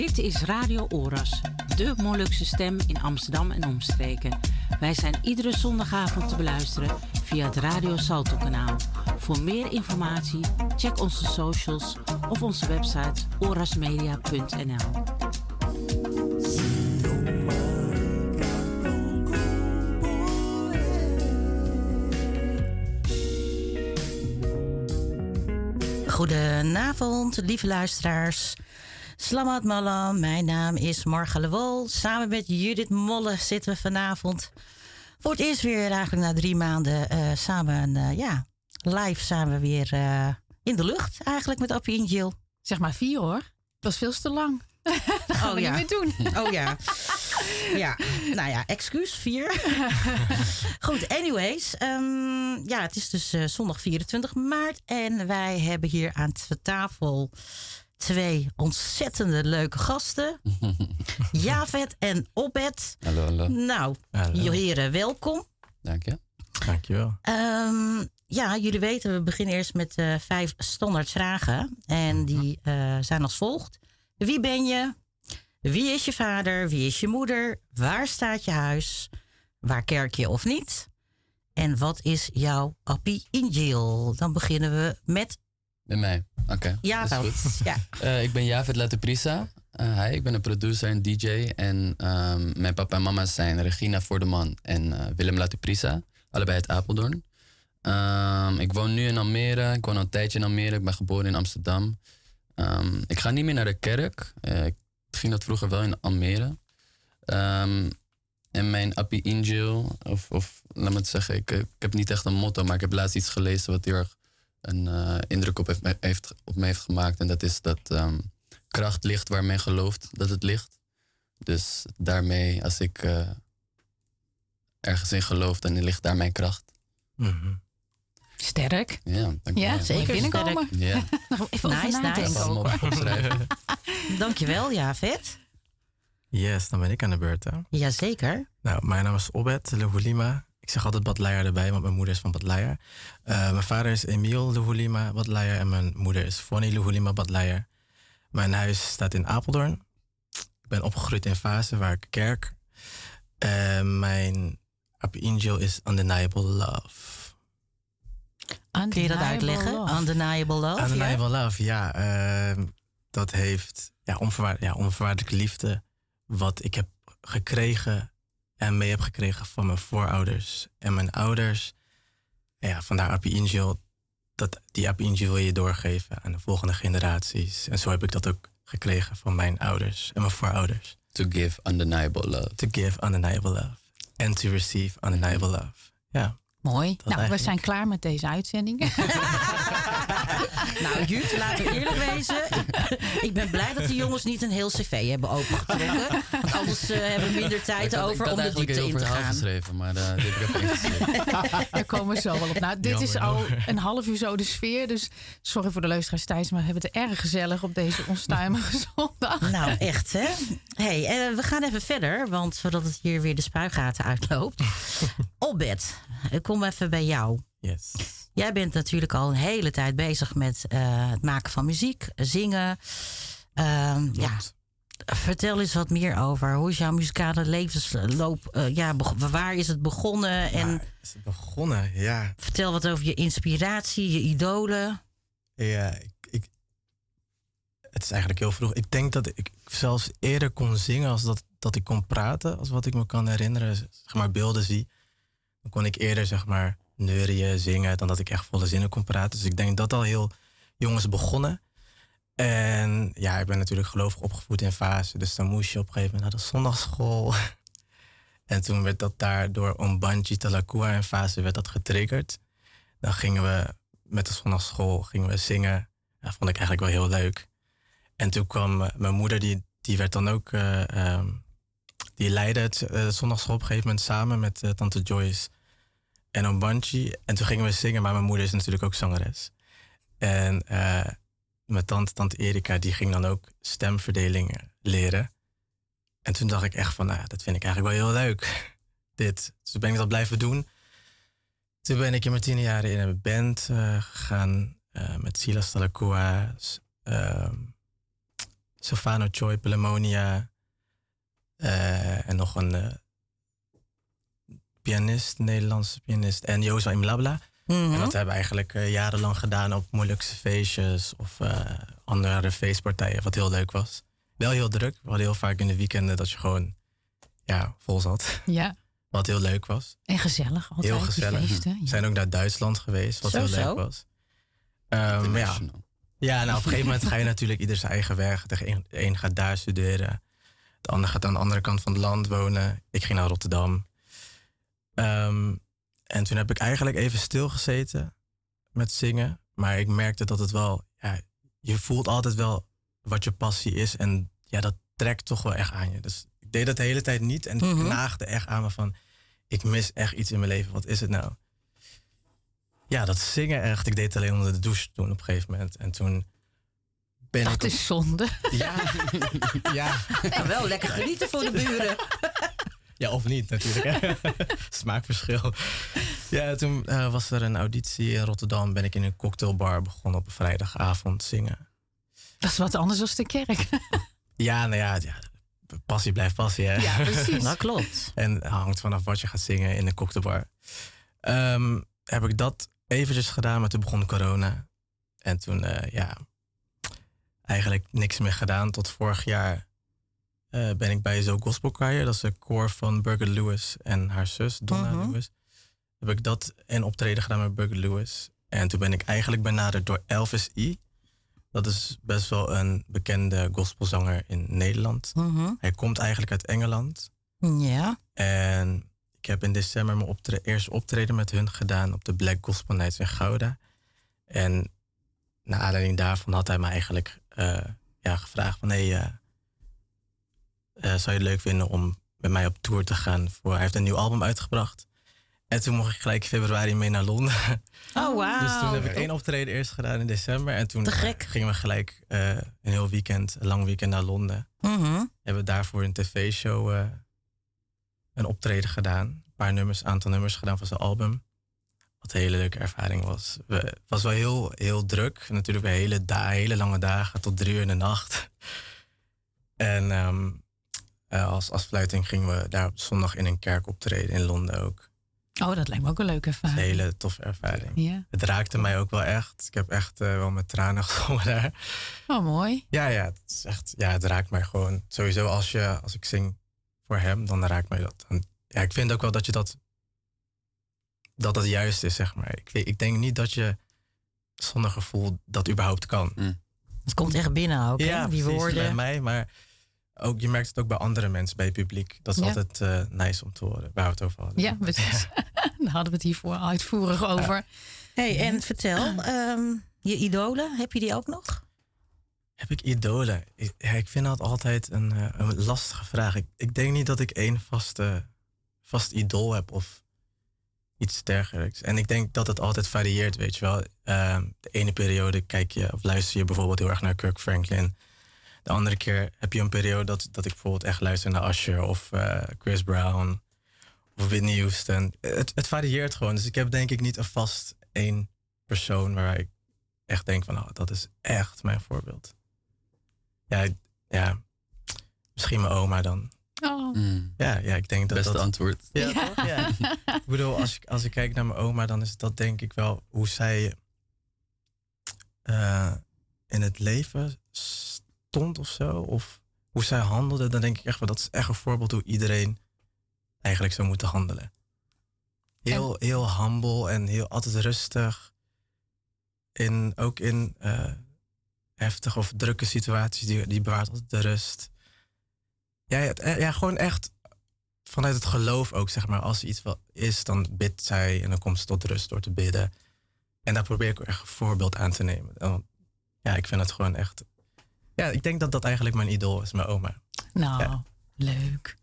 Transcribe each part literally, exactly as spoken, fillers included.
Dit is Radio Oras, de Molukse stem in Amsterdam en omstreken. Wij zijn iedere zondagavond te beluisteren via het Radio Salto kanaal. Voor meer informatie check onze socials of onze website orasmedia punt n l. Goedenavond, lieve luisteraars. Slamat malam, mijn naam is Marga Lewol. Samen met Judith Molle zitten we vanavond voor het eerst weer eigenlijk na drie maanden uh, samen, uh, ja, live samen weer uh, in de lucht eigenlijk met Appie en Jill. Zeg maar vier hoor, dat was veel te lang. Dat gaan oh, we ja. niet meer doen. Oh ja. Ja, nou ja, excuus, vier. Goed, anyways. Um, ja, het is dus uh, zondag vierentwintig maart. En wij hebben hier aan tafel twee ontzettende leuke gasten. Javed en Obed. Hallo, hallo. Nou, hallo. Heren, welkom. Dank je. Dank je wel. Um, ja, jullie weten, we beginnen eerst met uh, vijf standaard vragen. En die uh, zijn als volgt. Wie ben je? Wie is je vader? Wie is je moeder? Waar staat je huis? Waar kerk je of niet? En wat is jouw Appie in Jill? Dan beginnen we met... Met mij, oké. Okay. Ja, goed. Ja. Uh, ik ben Javed Lateprisa. Uh, hi, ik ben een producer en D J. En um, mijn papa en mama zijn Regina Voordeman en uh, Willem Lateprisa. Allebei uit Apeldoorn. Um, ik woon nu in Almere. Ik woon al een tijdje in Almere. Ik ben geboren in Amsterdam. Um, ik ga niet meer naar de kerk. Uh, ik ging dat vroeger wel in Almere. Um, en mijn Appie in Jill, of, of laat me het zeggen, ik, ik heb niet echt een motto, maar ik heb laatst iets gelezen wat heel erg een uh, indruk op, heeft, heeft, op me heeft gemaakt. En dat is dat um, kracht ligt waar men gelooft dat het ligt. Dus daarmee, als ik uh, ergens in geloof, dan ligt daar mijn kracht. Mm-hmm. Sterk. Ja, dank je ja wel. zeker binnenkomen. Ja. Even nice, over nadenken. nice. Op, opschrijven. Dankjewel, Javed. Yes, dan ben ik aan de beurt, hè? Jazeker. Nou, mijn naam is Obed Lehulima. Ik zeg altijd Badleier erbij, want mijn moeder is van Badleier. Uh, mijn vader is Emiel Lehulima Badleier en mijn moeder is Fonny Lehulima Badleier. Mijn huis staat in Apeldoorn. Ik ben opgegroeid in Vaassen, waar ik kerk. Uh, mijn Appie in Jill is Undeniable Love. Kun je dat uitleggen? Love. Undeniable Love? Undeniable ja? Love, ja. Uh, dat heeft ja, onvoorwaard, ja, onvoorwaardelijke liefde. Wat ik heb gekregen en mee heb gekregen van mijn voorouders en mijn ouders. En ja, vandaar Appie in Jill. Dat, die Appie in Jill wil je doorgeven aan de volgende generaties. En zo heb ik dat ook gekregen van mijn ouders en mijn voorouders. To give undeniable love. To give undeniable love. And to receive undeniable love. Ja. Mooi. Nou, eigenlijk. we zijn klaar met deze uitzending. Nou, Jut, laten we eerlijk wezen. Ik ben blij dat die jongens niet een heel cv hebben opengetrokken. Want anders uh, hebben we minder tijd had, over om de diepte in te gaan. Ik had geschreven, maar uh, dit heb ik even ingeschreven. Daar komen we zo wel op. Nou, dit Jammer, is al een half uur zo de sfeer. Dus sorry voor de luisteraars thuis, maar we hebben het erg gezellig op deze onstuimige zondag. Nou, echt hè. Hey, uh, we gaan even verder, want voordat het hier weer de spuigaten uitloopt. Obed, ik kom even bij jou. Yes. Jij bent natuurlijk al een hele tijd bezig met uh, het maken van muziek, zingen. Uh, ja. Vertel eens wat meer over. Hoe is jouw muzikale levensloop? Uh, ja, waar is het begonnen? En waar is het begonnen? Ja. Vertel wat over je inspiratie, je idolen. Ja, ik, ik, het is eigenlijk heel vroeg. Ik denk dat ik zelfs eerder kon zingen als dat, dat ik kon praten. Als wat ik me kan herinneren, zeg maar beelden zie. Dan kon ik eerder zeg maar neurien, zingen, dan dat ik echt volle zinnen kon praten. Dus ik denk dat al heel jong is begonnen. En ja, ik ben natuurlijk gelovig opgevoed in Vaassen. Dus dan moest je op een gegeven moment naar de zondagschool. En toen werd dat daar door Ombanji Talakua in Vaassen werd dat getriggerd. Dan gingen we met de zondagschool gingen we zingen. Dat vond ik eigenlijk wel heel leuk. En toen kwam uh, mijn moeder, die, die werd dan ook... Uh, um, die leidde het uh, zondagschool op een gegeven moment samen met uh, tante Joyce en Ombanji. En toen gingen we zingen, maar mijn moeder is natuurlijk ook zangeres. En uh, mijn tante, tante Erika, die ging dan ook stemverdeling leren. En toen dacht ik echt van, nou, dat vind ik eigenlijk wel heel leuk. Dit. Dus ben ik dat blijven doen. Toen ben ik in mijn tien jaar in een band uh, gegaan uh, met Silas Talakua. Uh, Silvano Choi, Pelamonia. Uh, en nog een uh, pianist, Nederlandse pianist. En Jozua Imlabla. Mm-hmm. En dat hebben we eigenlijk uh, jarenlang gedaan op Molukse feestjes of uh, andere feestpartijen, wat heel leuk was. Wel heel druk. We hadden heel vaak in de weekenden dat je gewoon ja, vol zat. Ja. Wat heel leuk was. En gezellig. Altijd, heel gezellig. Feesten, ja. We zijn ook naar Duitsland geweest, wat zo, heel leuk zo. was. Um, ja. ja, nou op een gegeven moment ga je natuurlijk ieder zijn eigen weg. De een, de een gaat daar studeren. De ander gaat aan de andere kant van het land wonen. Ik ging naar Rotterdam. Um, en toen heb ik eigenlijk even stilgezeten met zingen. Maar ik merkte dat het wel... Ja, je voelt altijd wel wat je passie is. En ja, dat trekt toch wel echt aan je. Dus ik deed dat de hele tijd niet. En mm-hmm. ik naagde echt aan me van... Ik mis echt iets in mijn leven. Wat is het nou? Ja, dat zingen echt. Ik deed het alleen onder de douche toen op een gegeven moment. En toen ben dat ik... Dat is zonde. Ja. ja. ja. Wel lekker genieten voor de buren. Ja, of niet natuurlijk. Smaakverschil. Ja, toen uh, was er een auditie in Rotterdam. Ben ik in een cocktailbar begonnen op een vrijdagavond zingen. Dat is wat anders dan de kerk. Ja, nou ja, ja, passie blijft passie, hè? Ja, precies. Dat klopt. En het hangt vanaf wat je gaat zingen in een cocktailbar. Um, heb ik dat eventjes gedaan, maar toen begon corona. En toen, uh, ja, eigenlijk niks meer gedaan. Tot vorig jaar uh, ben ik bij Zo Gospel Choir. Dat is een koor van Birgit Lewis en haar zus, Donna uh-huh. Lewis. Heb ik dat en optreden gedaan met Birgit Lewis. En toen ben ik eigenlijk benaderd door Elvis E. Dat is best wel een bekende gospelzanger in Nederland. Uh-huh. Hij komt eigenlijk uit Engeland. Ja. En ik heb in december mijn optre- eerste optreden met hun gedaan op de Black Gospel Nights in Gouda. En naar aanleiding daarvan had hij me eigenlijk uh, ja, gevraagd van... Hey, uh, uh, zou je het leuk vinden om met mij op tour te gaan? Voor, hij heeft een nieuw album uitgebracht. En toen mocht ik gelijk in februari mee naar Londen. Oh, wauw. Dus toen heb ik één optreden eerst gedaan in december. En toen gingen we gelijk uh, een heel weekend, een lang weekend naar Londen. Mm-hmm. Hebben we daarvoor een tv-show uh, een optreden gedaan. Een paar nummers, aantal nummers gedaan van zijn album. Wat een hele leuke ervaring was. Het was wel heel, heel druk. Natuurlijk weer hele, da- hele lange dagen, tot drie uur in de nacht. En um, uh, als afsluiting gingen we daar op zondag in een kerk optreden in Londen ook. Oh, dat lijkt me ook een leuke ervaring. Een hele toffe ervaring. Ja. Het raakte mij ook wel echt. Ik heb echt uh, wel met tranen gezongen daar. Oh, mooi. Ja, ja, het is echt, ja, het raakt mij gewoon. Sowieso als, je, als ik zing voor hem, dan raakt mij dat. En, ja, ik vind ook wel dat je dat, dat dat juist is, zeg maar. Ik, weet, ik denk niet dat je zonder gevoel dat überhaupt kan. Mm. Het komt echt binnen ook, ja, hè? Die precies, woorden. bij mij, maar ook, je merkt het ook bij andere mensen, bij het publiek. Dat is ja. altijd uh, nice om te horen, waar we het over hadden. Ja, precies. Daar hadden we het hiervoor uitvoerig over. Ja. Hey, en vertel, um, je idolen, heb je die ook nog? Heb ik idolen? Ik, ja, ik vind dat altijd een, uh, een lastige vraag. Ik, ik denk niet dat ik één vaste, vast idool heb of iets dergelijks. En ik denk dat het altijd varieert, weet je wel. Uh, de ene periode kijk je of luister je bijvoorbeeld heel erg naar Kirk Franklin. De andere keer heb je een periode dat, dat ik bijvoorbeeld echt luister naar Usher of uh, Chris Brown of Whitney Houston. Het, het varieert gewoon. Dus ik heb denk ik niet een vast één persoon waar ik echt denk van, oh, dat is echt mijn voorbeeld. Ja, ja, misschien mijn oma dan. Oh. Mm. Ja, ja, ik denk dat Beste dat... antwoord. Ja, ja. Toch? Ja. Ik bedoel, als ik, als ik kijk naar mijn oma, dan is dat denk ik wel hoe zij uh, in het leven stond of zo. Of hoe zij handelde. Dan denk ik echt wel, dat is echt een voorbeeld hoe iedereen eigenlijk zou moeten handelen. Heel, en... heel humble en heel altijd rustig. In, ook in uh, heftige of drukke situaties, die, die bewaart altijd de rust. Ja, ja, ja, gewoon echt vanuit het geloof ook, zeg maar. Als er iets wel is, dan bidt zij en dan komt ze tot rust door te bidden. En daar probeer ik ook echt een voorbeeld aan te nemen. En, ja, ik vind het gewoon echt... Ja, ik denk dat dat eigenlijk mijn idool is, mijn oma. Nou, ja. Leuk.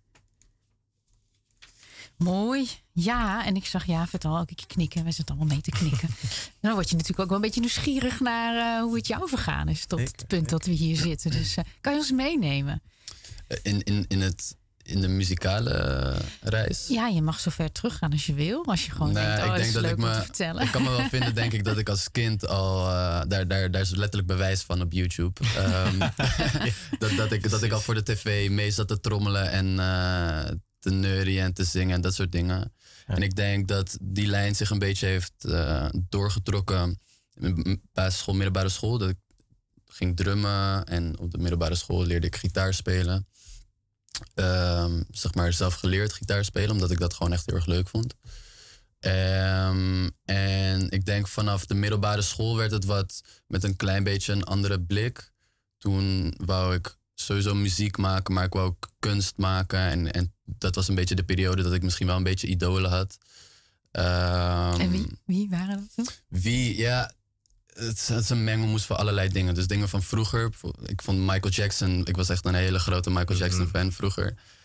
Mooi. Ja, en ik zag Javed al ook knikken. Wij zitten allemaal mee te knikken. Dan word je natuurlijk ook wel een beetje nieuwsgierig naar uh, hoe het jou vergaan is. Tot Zeker, het punt dat we hier zitten. Dus uh, kan je ons meenemen? In, in, in, het, in de muzikale uh, reis? Ja, je mag zo ver teruggaan als je wil. Als je gewoon nee, denkt, oh, ik dat denk is dat leuk ik om me, te vertellen. Ik kan me wel vinden, denk ik, dat ik als kind al... Uh, daar, daar, daar is letterlijk bewijs van op YouTube. Um, dat, dat, ik, dat ik al voor de tv mee zat te trommelen en uh, te neurien en te zingen en dat soort dingen. Ja. En ik denk dat die lijn zich een beetje heeft uh, doorgetrokken in basisschool, middelbare school. Dat ik ging drummen en op de middelbare school leerde ik gitaar spelen. Um, zeg maar zelf geleerd gitaar spelen, omdat ik dat gewoon echt heel erg leuk vond. Um, en ik denk vanaf de middelbare school werd het wat met een klein beetje een andere blik. Toen wou ik sowieso muziek maken, maar ik wou ook kunst maken. En, en dat was een beetje de periode dat ik misschien wel een beetje idolen had. Um, en wie, wie waren dat toen? Wie, ja... Het, het is een mengelmoes van allerlei dingen. Dus dingen van vroeger. Ik vond Michael Jackson... Ik was echt een hele grote Michael Jackson mm-hmm. fan vroeger.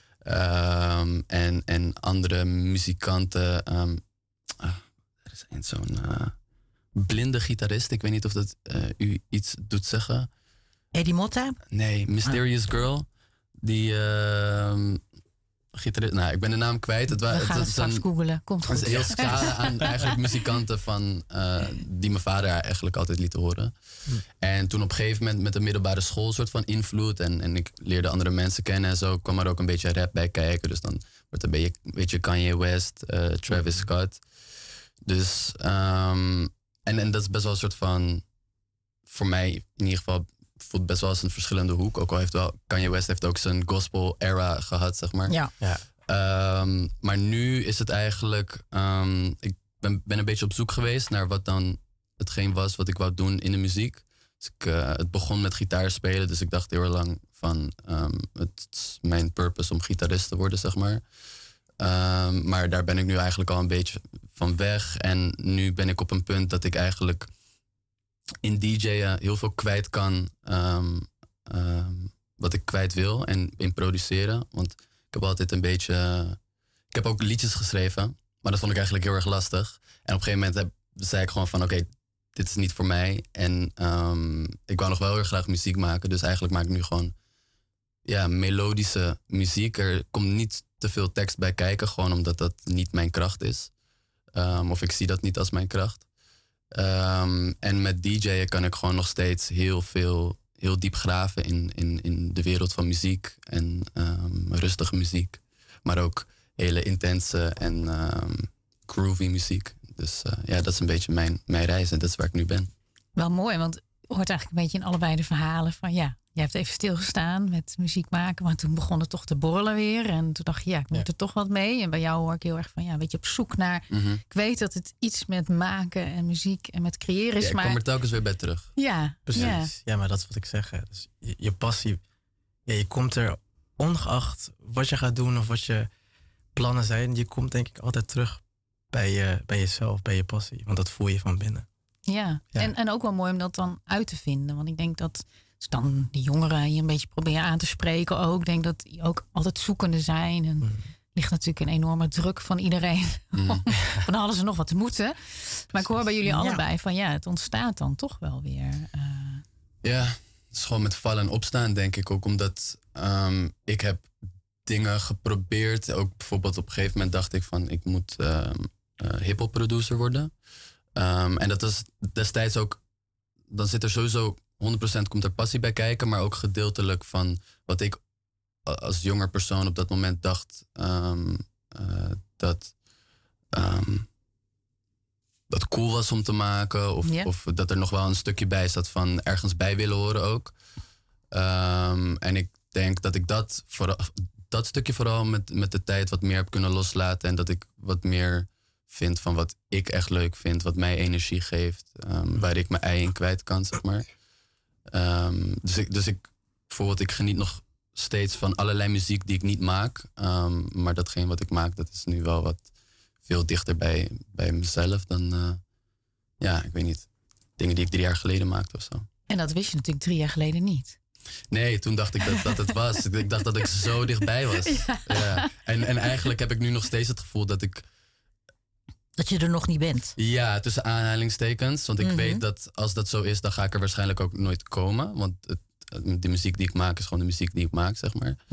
Um, en, en andere muzikanten. Um, ah, er is een zo'n uh, blinde gitarist. Ik weet niet of dat uh, u iets doet zeggen. Eddie Motta? Nee, Mysterious ah. Girl. Die... Uh, gitarist. Nou, ik ben de naam kwijt. Het We gaan het, het, het straks googelen. Komt goed. Het is een heel scala aan eigenlijk muzikanten van, uh, die mijn vader eigenlijk altijd liet horen. Hm. En toen op een gegeven moment met de middelbare school een soort van invloed. En, en ik leerde andere mensen kennen en zo. Kwam er ook een beetje rap bij kijken. Dus dan wordt een beetje, een beetje Kanye West, uh, Travis hm. Scott. Dus, um, en, en dat is best wel een soort van, voor mij in ieder geval, voelt best wel als een verschillende hoek. Ook al heeft wel, Kanye West heeft ook zijn gospel era gehad, zeg maar. Ja. ja. Um, maar nu is het eigenlijk, um, ik ben, ben een beetje op zoek geweest naar wat dan hetgeen was wat ik wou doen in de muziek. Dus ik, uh, het begon met gitaar spelen, dus ik dacht heel erg lang van, um, het is mijn purpose om gitarist te worden, zeg maar. Um, maar daar ben ik nu eigenlijk al een beetje van weg. En nu ben ik op een punt dat ik eigenlijk in D J'en heel veel kwijt kan, um, um, wat ik kwijt wil en in produceren. Want ik heb altijd een beetje, uh, ik heb ook liedjes geschreven, maar dat vond ik eigenlijk heel erg lastig. En op een gegeven moment heb, zei ik gewoon van oké, okay, dit is niet voor mij. En um, ik wou nog wel heel graag muziek maken, dus eigenlijk maak ik nu gewoon ja, melodische muziek. Er komt niet te veel tekst bij kijken, gewoon omdat dat niet mijn kracht is. Um, of ik zie dat niet als mijn kracht. Um, en met D J'en kan ik gewoon nog steeds heel veel, heel diep graven in, in, in de wereld van muziek. En um, rustige muziek. Maar ook hele intense en um, groovy muziek. Dus uh, ja, dat is een beetje mijn, mijn reis en dat is waar ik nu ben. Wel mooi, want het hoort eigenlijk een beetje in allebei de verhalen van ja, jij hebt even stilgestaan met muziek maken, maar toen begon het toch te borrelen weer. En toen dacht je, ja, ik moet ja. er toch wat mee. En bij jou hoor ik heel erg van, ja, een beetje op zoek naar. Mm-hmm. Ik weet dat het iets met maken en muziek en met creëren is. Ja, ik maar kom er telkens weer bij terug. Ja, precies. Ja, ja maar dat is wat ik zeg. Hè. Dus je, je passie, ja, je komt er ongeacht wat je gaat doen of wat je plannen zijn. Je komt denk ik altijd terug bij, je, bij jezelf, bij je passie. Want dat voel je van binnen. Ja, ja. En, en ook wel mooi om dat dan uit te vinden. Want ik denk dat als dan de jongeren je een beetje proberen aan te spreken ook. Ik denk dat die ook altijd zoekende zijn. En mm. er ligt natuurlijk een enorme druk van iedereen. Mm. van alles en nog wat te moeten. Maar ik hoor bij jullie allebei ja. van ja, het ontstaat dan toch wel weer. Uh... Ja, het is gewoon met vallen en opstaan denk ik ook. Omdat um, ik heb dingen geprobeerd. Ook bijvoorbeeld op een gegeven moment dacht ik van ik moet uh, uh, hiphop producer worden. Um, en dat was destijds ook, dan zit er sowieso honderd procent komt er passie bij kijken, maar ook gedeeltelijk van wat ik als jonger persoon op dat moment dacht um, uh, dat um, dat cool was om te maken of, yeah. of dat er nog wel een stukje bij zat van ergens bij willen horen ook. Um, en ik denk dat ik dat, vooral, dat stukje vooral met, met de tijd wat meer heb kunnen loslaten en dat ik wat meer vind van wat ik echt leuk vind, wat mij energie geeft, um, waar ik mijn ei in kwijt kan, zeg maar. Um, dus, ik, dus ik, bijvoorbeeld, ik geniet nog steeds van allerlei muziek die ik niet maak. Um, maar datgene wat ik maak, dat is nu wel wat veel dichter bij, bij mezelf dan, uh, ja, ik weet niet, dingen die ik drie jaar geleden maakte of zo. En dat wist je natuurlijk drie jaar geleden niet. Nee, toen dacht ik dat, dat het was. Ik dacht dat ik zo dichtbij was. Ja. Ja. En, en eigenlijk heb ik nu nog steeds het gevoel dat ik Dat je er nog niet bent. Ja, tussen aanhalingstekens. Want ik mm-hmm. weet dat als dat zo is, dan ga ik er waarschijnlijk ook nooit komen. Want het, de muziek die ik maak is gewoon de muziek die ik maak, zeg maar. Ja.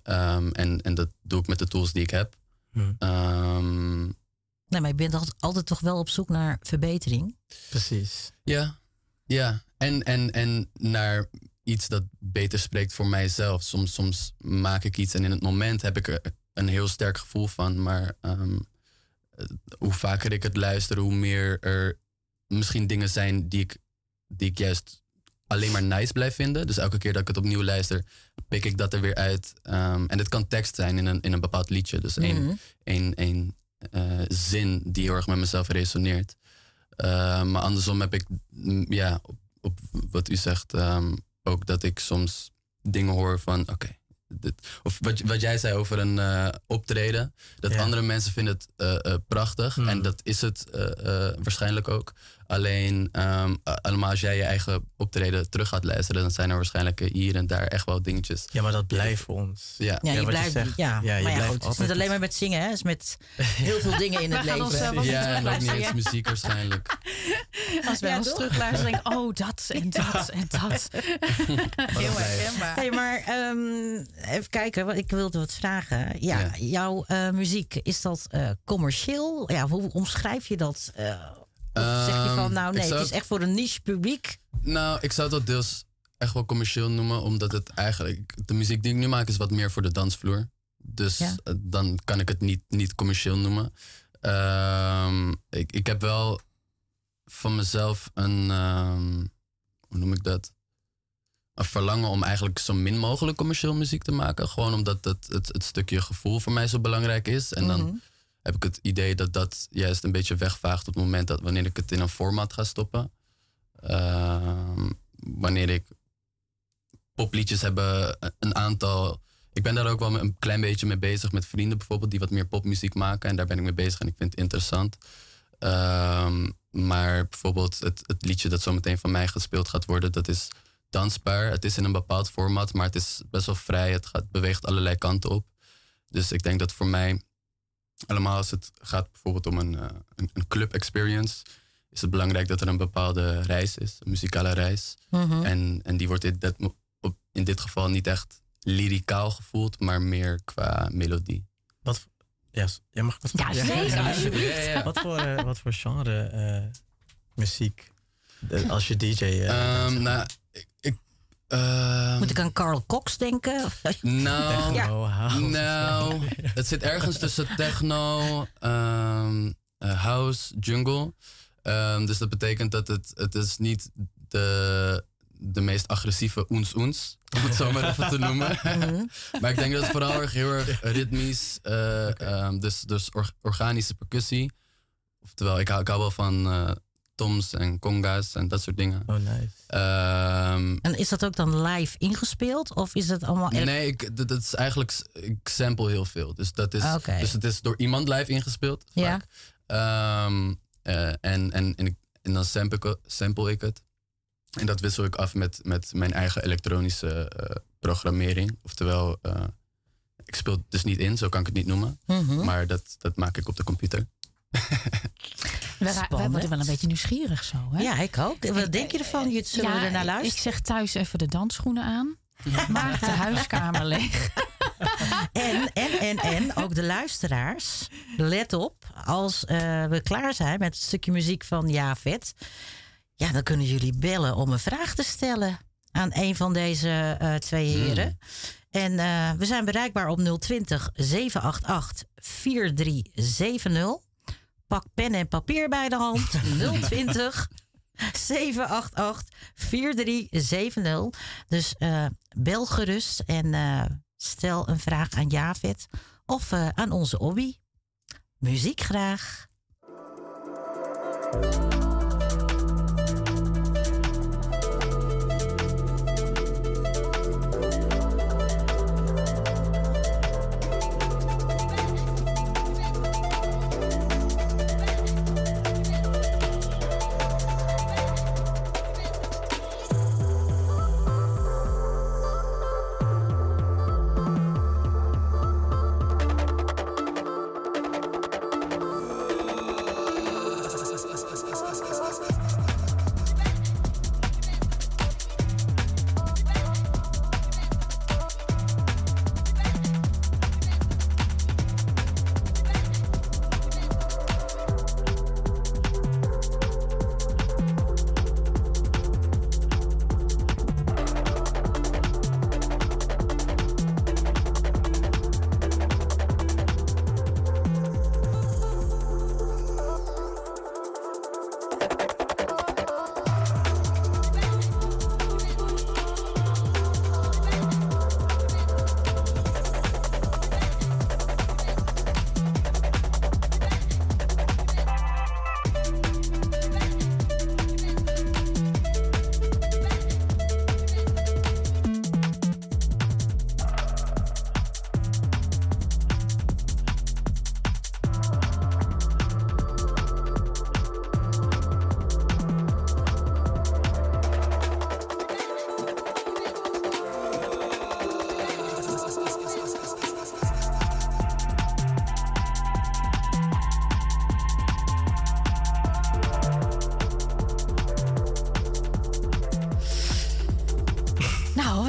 Um, en, en dat doe ik met de tools die ik heb. Hmm. Um, nee, maar je bent altijd, altijd toch wel op zoek naar verbetering? Precies. Ja, ja. En, en, en naar iets dat beter spreekt voor mijzelf. Soms, soms maak ik iets en in het moment heb ik er een heel sterk gevoel van. Maar um, hoe vaker ik het luister, hoe meer er misschien dingen zijn die ik, die ik juist alleen maar nice blijf vinden. Dus elke keer dat ik het opnieuw luister, pik ik dat er weer uit. Um, en dit kan tekst zijn in een, in een bepaald liedje. Dus één, Mm-hmm. één, één uh, zin die heel erg met mezelf resoneert. Uh, maar andersom heb ik, mm, ja, op, op wat u zegt, um, ook dat ik soms dingen hoor van, oké, okay, of wat, wat jij zei over een uh, optreden, dat ja. andere mensen vinden het uh, uh, prachtig. Mm. En dat is het uh, uh, waarschijnlijk ook. Alleen, um, allemaal als jij je eigen optreden terug gaat luisteren, dan zijn er waarschijnlijk hier en daar echt wel dingetjes. Ja, maar dat blijft voor ons. Ja, Ja, je wat blijft. je zegt. Ja, Ja, je maar ja, blijft goed, het is altijd niet alleen iets- maar met zingen, hè? Het is met heel veel dingen in het Wij gaan leven. onszelf ook ja, en ook niet terugluisteren. eens muziek waarschijnlijk. Als wij Ja, ons toch? terugluisteren, denk ik, oh, dat en dat en dat. Heel herkenbaar. Hey, maar um, even kijken, wat- ik wilde wat vragen. Ja, Ja. jouw uh, muziek, is dat uh, commercieel? Ja, hoe omschrijf je dat? Uh, of zeg je van, nou Um, ik nee, zou- het is echt voor een niche publiek? Nou, ik zou het wel deels echt wel commercieel noemen, omdat het eigenlijk, de muziek die ik nu maak is wat meer voor de dansvloer. Dus Ja. uh, dan kan ik het niet, niet commercieel noemen. Um, ik, ik heb wel van mezelf een, um, hoe noem ik dat? Een verlangen om eigenlijk zo min mogelijk commercieel muziek te maken. Gewoon omdat het, het, het stukje gevoel voor mij zo belangrijk is. En dan Mhm. heb ik het idee dat dat juist een beetje wegvaagt op het moment dat wanneer ik het in een format ga stoppen. Uh, wanneer ik popliedjes heb, een aantal. Ik ben daar ook wel een klein beetje mee bezig met vrienden bijvoorbeeld die wat meer popmuziek maken. En daar ben ik mee bezig en ik vind het interessant. Uh, maar bijvoorbeeld het, het liedje dat zometeen van mij gespeeld gaat worden, dat is dansbaar. Het is in een bepaald format, maar het is best wel vrij. Het gaat, beweegt allerlei kanten op. Dus ik denk dat voor mij, allemaal als het gaat bijvoorbeeld om een, uh, een, een club experience, is het belangrijk dat er een bepaalde reis is, een muzikale reis. Mhm. En, en die wordt in, dat, op, in dit geval niet echt lyricaal gevoeld, maar meer qua melodie. Wat, ja, jij mag wat Ja, zeker, alsjeblieft. Ja, ja. Wat voor, uh, wat voor genre uh, muziek? De, als je D J. Uh, Um, nou, ik. ik uh, Moet ik aan Carl Cox denken? nou, techno, house. nou, het zit ergens tussen techno, um, uh, house, jungle. Um, dus dat betekent dat het, het is niet de, de meest agressieve oens-oens, om het zo maar even te noemen. Maar ik denk dat het vooral erg heel erg ritmisch, uh, Okay. um, dus, dus or, organische percussie. Oftewel, ik hou, ik hou wel van uh, toms en conga's en dat soort dingen. Oh, nice. Um, En is dat ook dan live ingespeeld? Of is het allemaal echt... nee, ik, dat, dat is eigenlijk, ik sample heel veel. Dus, dat is, Oké. dus het is door iemand live ingespeeld. Ja. Vaak. Um, uh, en, en, en, ik, en dan sample ik, sample ik het. En dat wissel ik af met, met mijn eigen elektronische uh, programmering. Oftewel, uh, ik speel het dus niet in, zo kan ik het niet noemen. Mhm. Maar dat, dat maak ik op de computer. We, ra- wij Spannend. worden wel een beetje nieuwsgierig zo, hè? Ja, ik ook. Wat denk je ervan? Je- Zullen we er naar Ik luisteren? zeg thuis even de dansschoenen aan. Maak de huiskamer leeg. En, en, en, en, ook de luisteraars. Let op, als uh, we klaar zijn met het stukje muziek van Javed. Ja, dan kunnen jullie bellen om een vraag te stellen aan een van deze uh, twee heren. Mm. En uh, we zijn bereikbaar op nul twintig, zeven acht acht, vier drie zeven nul. Pak pen en papier bij de hand. nul twintig, zeven acht acht, vier drie zeven nul. Dus uh, bel gerust en uh, stel een vraag aan Javed of uh, aan onze hobby. Muziek graag.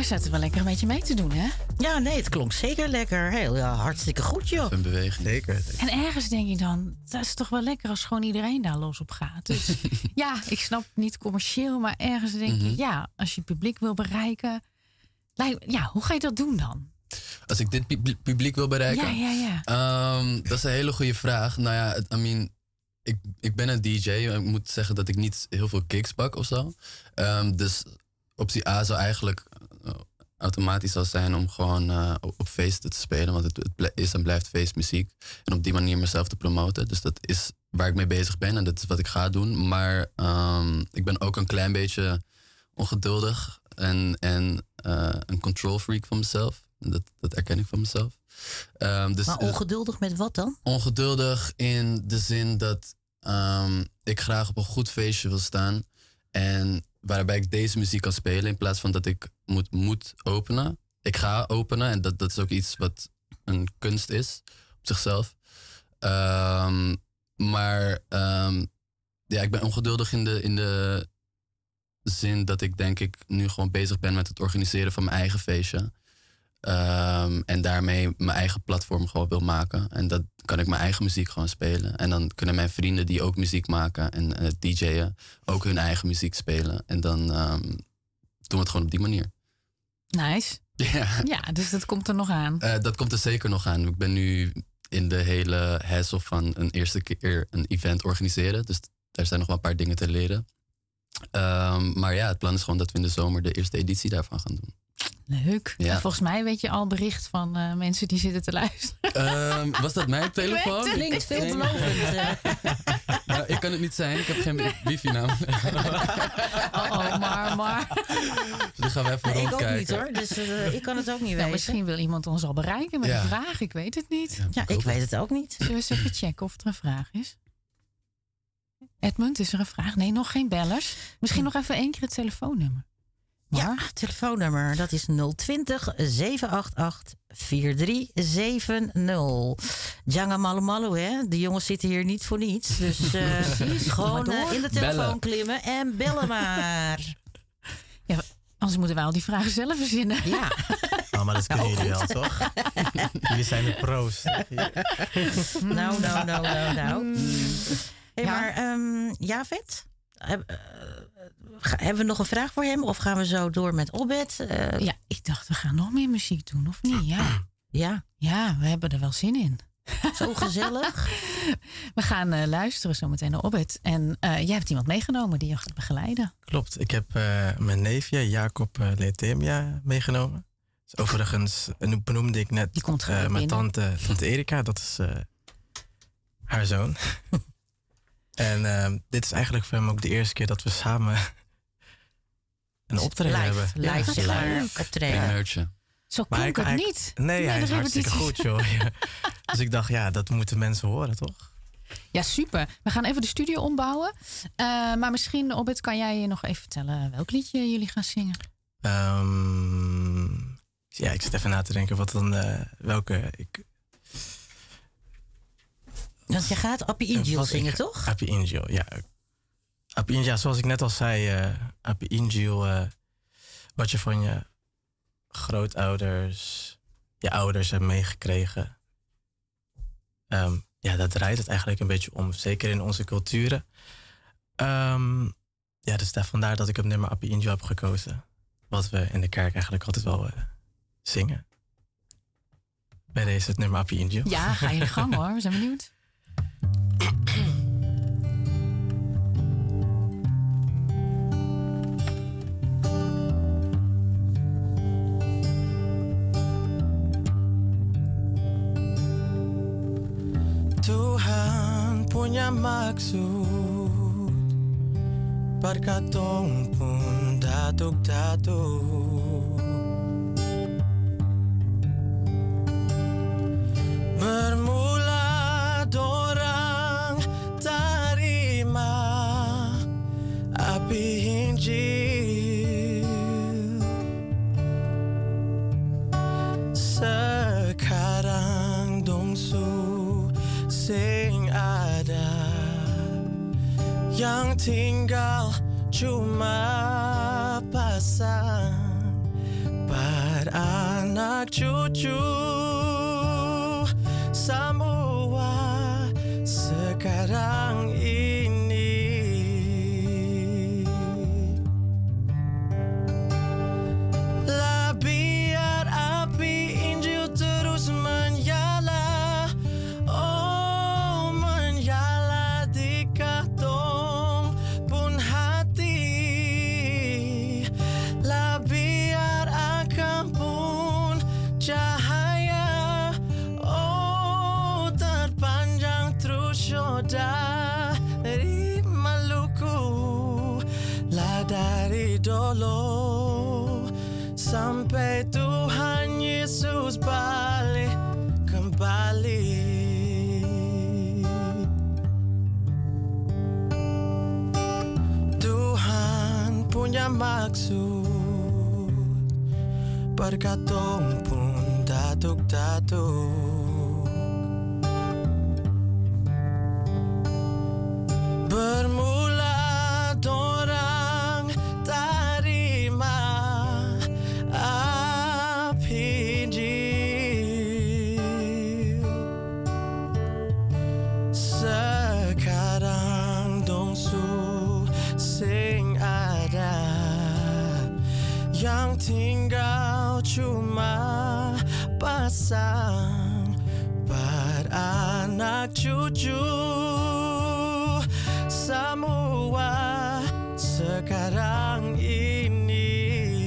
zaten wel lekker een beetje mee te doen, hè? Ja, nee, het klonk zeker lekker. Heel, ja, hartstikke goed, joh. Een beweging. Zeker. En ergens denk je dan, dat is toch wel lekker als gewoon iedereen daar los op gaat. Dus ja, ik snap het niet commercieel, maar ergens denk je, Mm-hmm. ja, als je publiek wil bereiken, lijkt- ja, hoe ga je dat doen dan? Als ik dit pu- publiek wil bereiken? Ja, ja, ja. Ehm, dat is een hele goede vraag. Nou ja, het- I mean, ik, ik ben een D J. Ik moet zeggen dat ik niet heel veel kicks pak of zo. Ehm, dus optie A zou eigenlijk uh, automatisch al zijn om gewoon uh, op, op feesten te spelen. Want het, het bl- is en blijft feestmuziek. En op die manier mezelf te promoten. Dus dat is waar ik mee bezig ben en dat is wat ik ga doen. Maar um, ik ben ook een klein beetje ongeduldig en, en uh, een control freak van mezelf. Dat, dat erken ik van mezelf. Um, dus, Maar ongeduldig met wat dan? Ongeduldig in de zin dat um, ik graag op een goed feestje wil staan. En waarbij ik deze muziek kan spelen in plaats van dat ik moet, moet openen. Ik ga openen en dat, dat is ook iets wat een kunst is op zichzelf. Um, maar um, ja, ik ben ongeduldig in de, in de zin dat ik denk ik nu gewoon bezig ben met het organiseren van mijn eigen feestje. Um, en daarmee mijn eigen platform gewoon wil maken. En dat kan ik mijn eigen muziek gewoon spelen. En dan kunnen mijn vrienden die ook muziek maken en uh, D J'en ook hun eigen muziek spelen. En dan um, doen we het gewoon op die manier. Nice. Ja, Ja, dus dat komt er nog aan. uh, dat komt er zeker nog aan. Ik ben nu in de hele hassle van een eerste keer een event organiseren. Dus daar zijn nog wel een paar dingen te leren. Um, maar ja, het plan is gewoon dat we in de zomer de eerste editie daarvan gaan doen. Leuk. Ja. En volgens mij weet je al bericht van uh, mensen die zitten te luisteren. Um, was dat mijn telefoon? weet het Klinkt veelbelovend. eh. Nou, ik kan het niet zijn. Ik heb geen wifi-naam. Oh, oh, maar, maar. Dus dan gaan we even Nee, ik ook rondkijken. niet hoor, dus uh, ik kan het ook niet Nou, weten. misschien wil iemand ons al bereiken met Ja. een vraag. Ik weet het niet. Ja, ik weet het ook niet. Zullen we eens even checken of er een vraag is? Edmund, is er een vraag? Nee, nog geen bellers. Misschien nog even één keer het telefoonnummer. Ja, Maar? telefoonnummer, dat is nul twintig, zeven acht acht, vier drie zeven nul. Djanga Malu Malu, hè? De jongens zitten hier niet voor niets. Dus uh, gewoon uh, in de telefoon Bellen. klimmen en bellen maar. Ja, anders moeten wij al die vragen zelf verzinnen. Ja, Oh, maar dat kunnen jullie wel, toch? Jullie zijn de pro's. nou, nou, nou, nou, nou. Hey, Ja. maar um, Javed, heb, uh, ga- hebben we nog een vraag voor hem? Of gaan we zo door met Obed? Uh, Ja, ik dacht, we gaan nog meer muziek doen, of niet? Ja, ja, ja we hebben er wel zin in. zo gezellig. We gaan uh, luisteren zometeen naar Obed. En uh, jij hebt iemand meegenomen die je gaat begeleiden. Klopt, ik heb uh, mijn neefje Jacob uh, Letemia meegenomen. Dus overigens uh, benoemde ik net Die komt uh, gelijk mijn binnen. tante, tante Erika, dat is uh, haar zoon. En uh, dit is eigenlijk voor hem ook de eerste keer dat we samen een optreden live, hebben. live, Ja, zeg maar, live. optreden. Een nerdje. Zo Maar klonk hij- het hij- niet. Nee, Bij hij de is hartstikke repetities. goed, joh. Ja. Dus ik dacht, ja, dat moeten mensen horen, toch? Ja, super. We gaan even de studio ombouwen. Uh, maar misschien, Obed, kan jij je nog even vertellen welk liedje jullie gaan zingen? Um, ja, ik zit even na te denken wat dan, uh, welke ik... Want je gaat Appie Angel wat zingen, ik- toch? Happy Angel, ja. Happy Angel, ja, zoals ik net al zei, uh, Happy Angel, uh, wat je van je grootouders, je ouders hebt meegekregen. Um, ja, daar draait het eigenlijk een beetje om, zeker in onze culturen. Um, ja, dus daar, vandaar dat ik het nummer Happy Angel heb gekozen. Wat we in de kerk eigenlijk altijd wel uh, zingen. Bij deze het nummer Happy Angel. Ja, ga je de gang hoor. We zijn benieuwd. Tuhan punya maksud Berkatong pun datuk-datuk Bermula dorang tarima Api Injil Sekarang dongsu sing ada Yang tinggal cuma pasang beranak cucu semua sekarang ini. Lah biar api Injil terus menyala, oh menyala di kantong pun hati. Lah biar akan pun cahaya, oh terpanjang terus syurga dari Maluku. Lah dari dulu sampai Tuhan Yesus balik kembali. Tuhan punya maksud, berkatong pun datuk-datuk. Bermula dorang terima api Injil. Sekarang dong su sing ada, yang tinggal cuma pasang beranak cucu semua sekarang ini.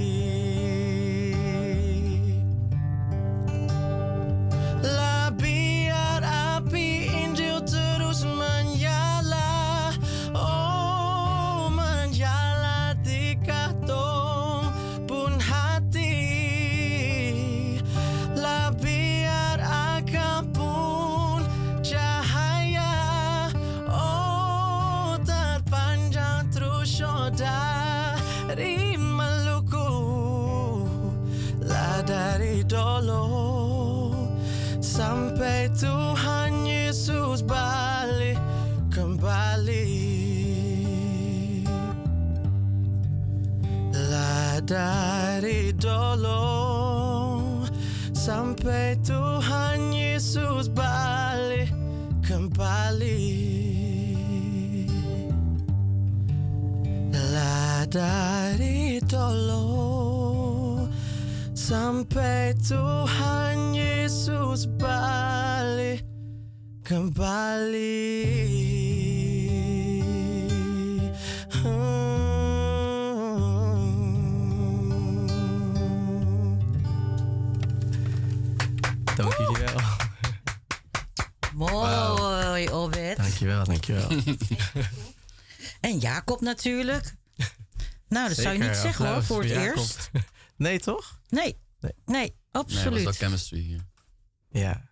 Lah biar api Injil terus menyala, oh menyala di kantong pun hati. Lah biar akan pun cahaya, oh terpanjang terus syurga dari Maluku. Lah dari dulu sampai Tuhan Yesus balik kembali. Lah dari dulu sampai Tuhan Yesus balik kembali. Lah dari dulu sampai Tuhan Yesus balik kembali. Dank jullie wel. Mooi, wow. Obed. Dankjewel, dankjewel. En Jacob natuurlijk. Nou, dat Zeker, zou je niet zeggen hoor, voor het Jacob. eerst. Nee, toch? Nee, Nee. nee, absoluut. Nee, was wel chemistry hier. Ja.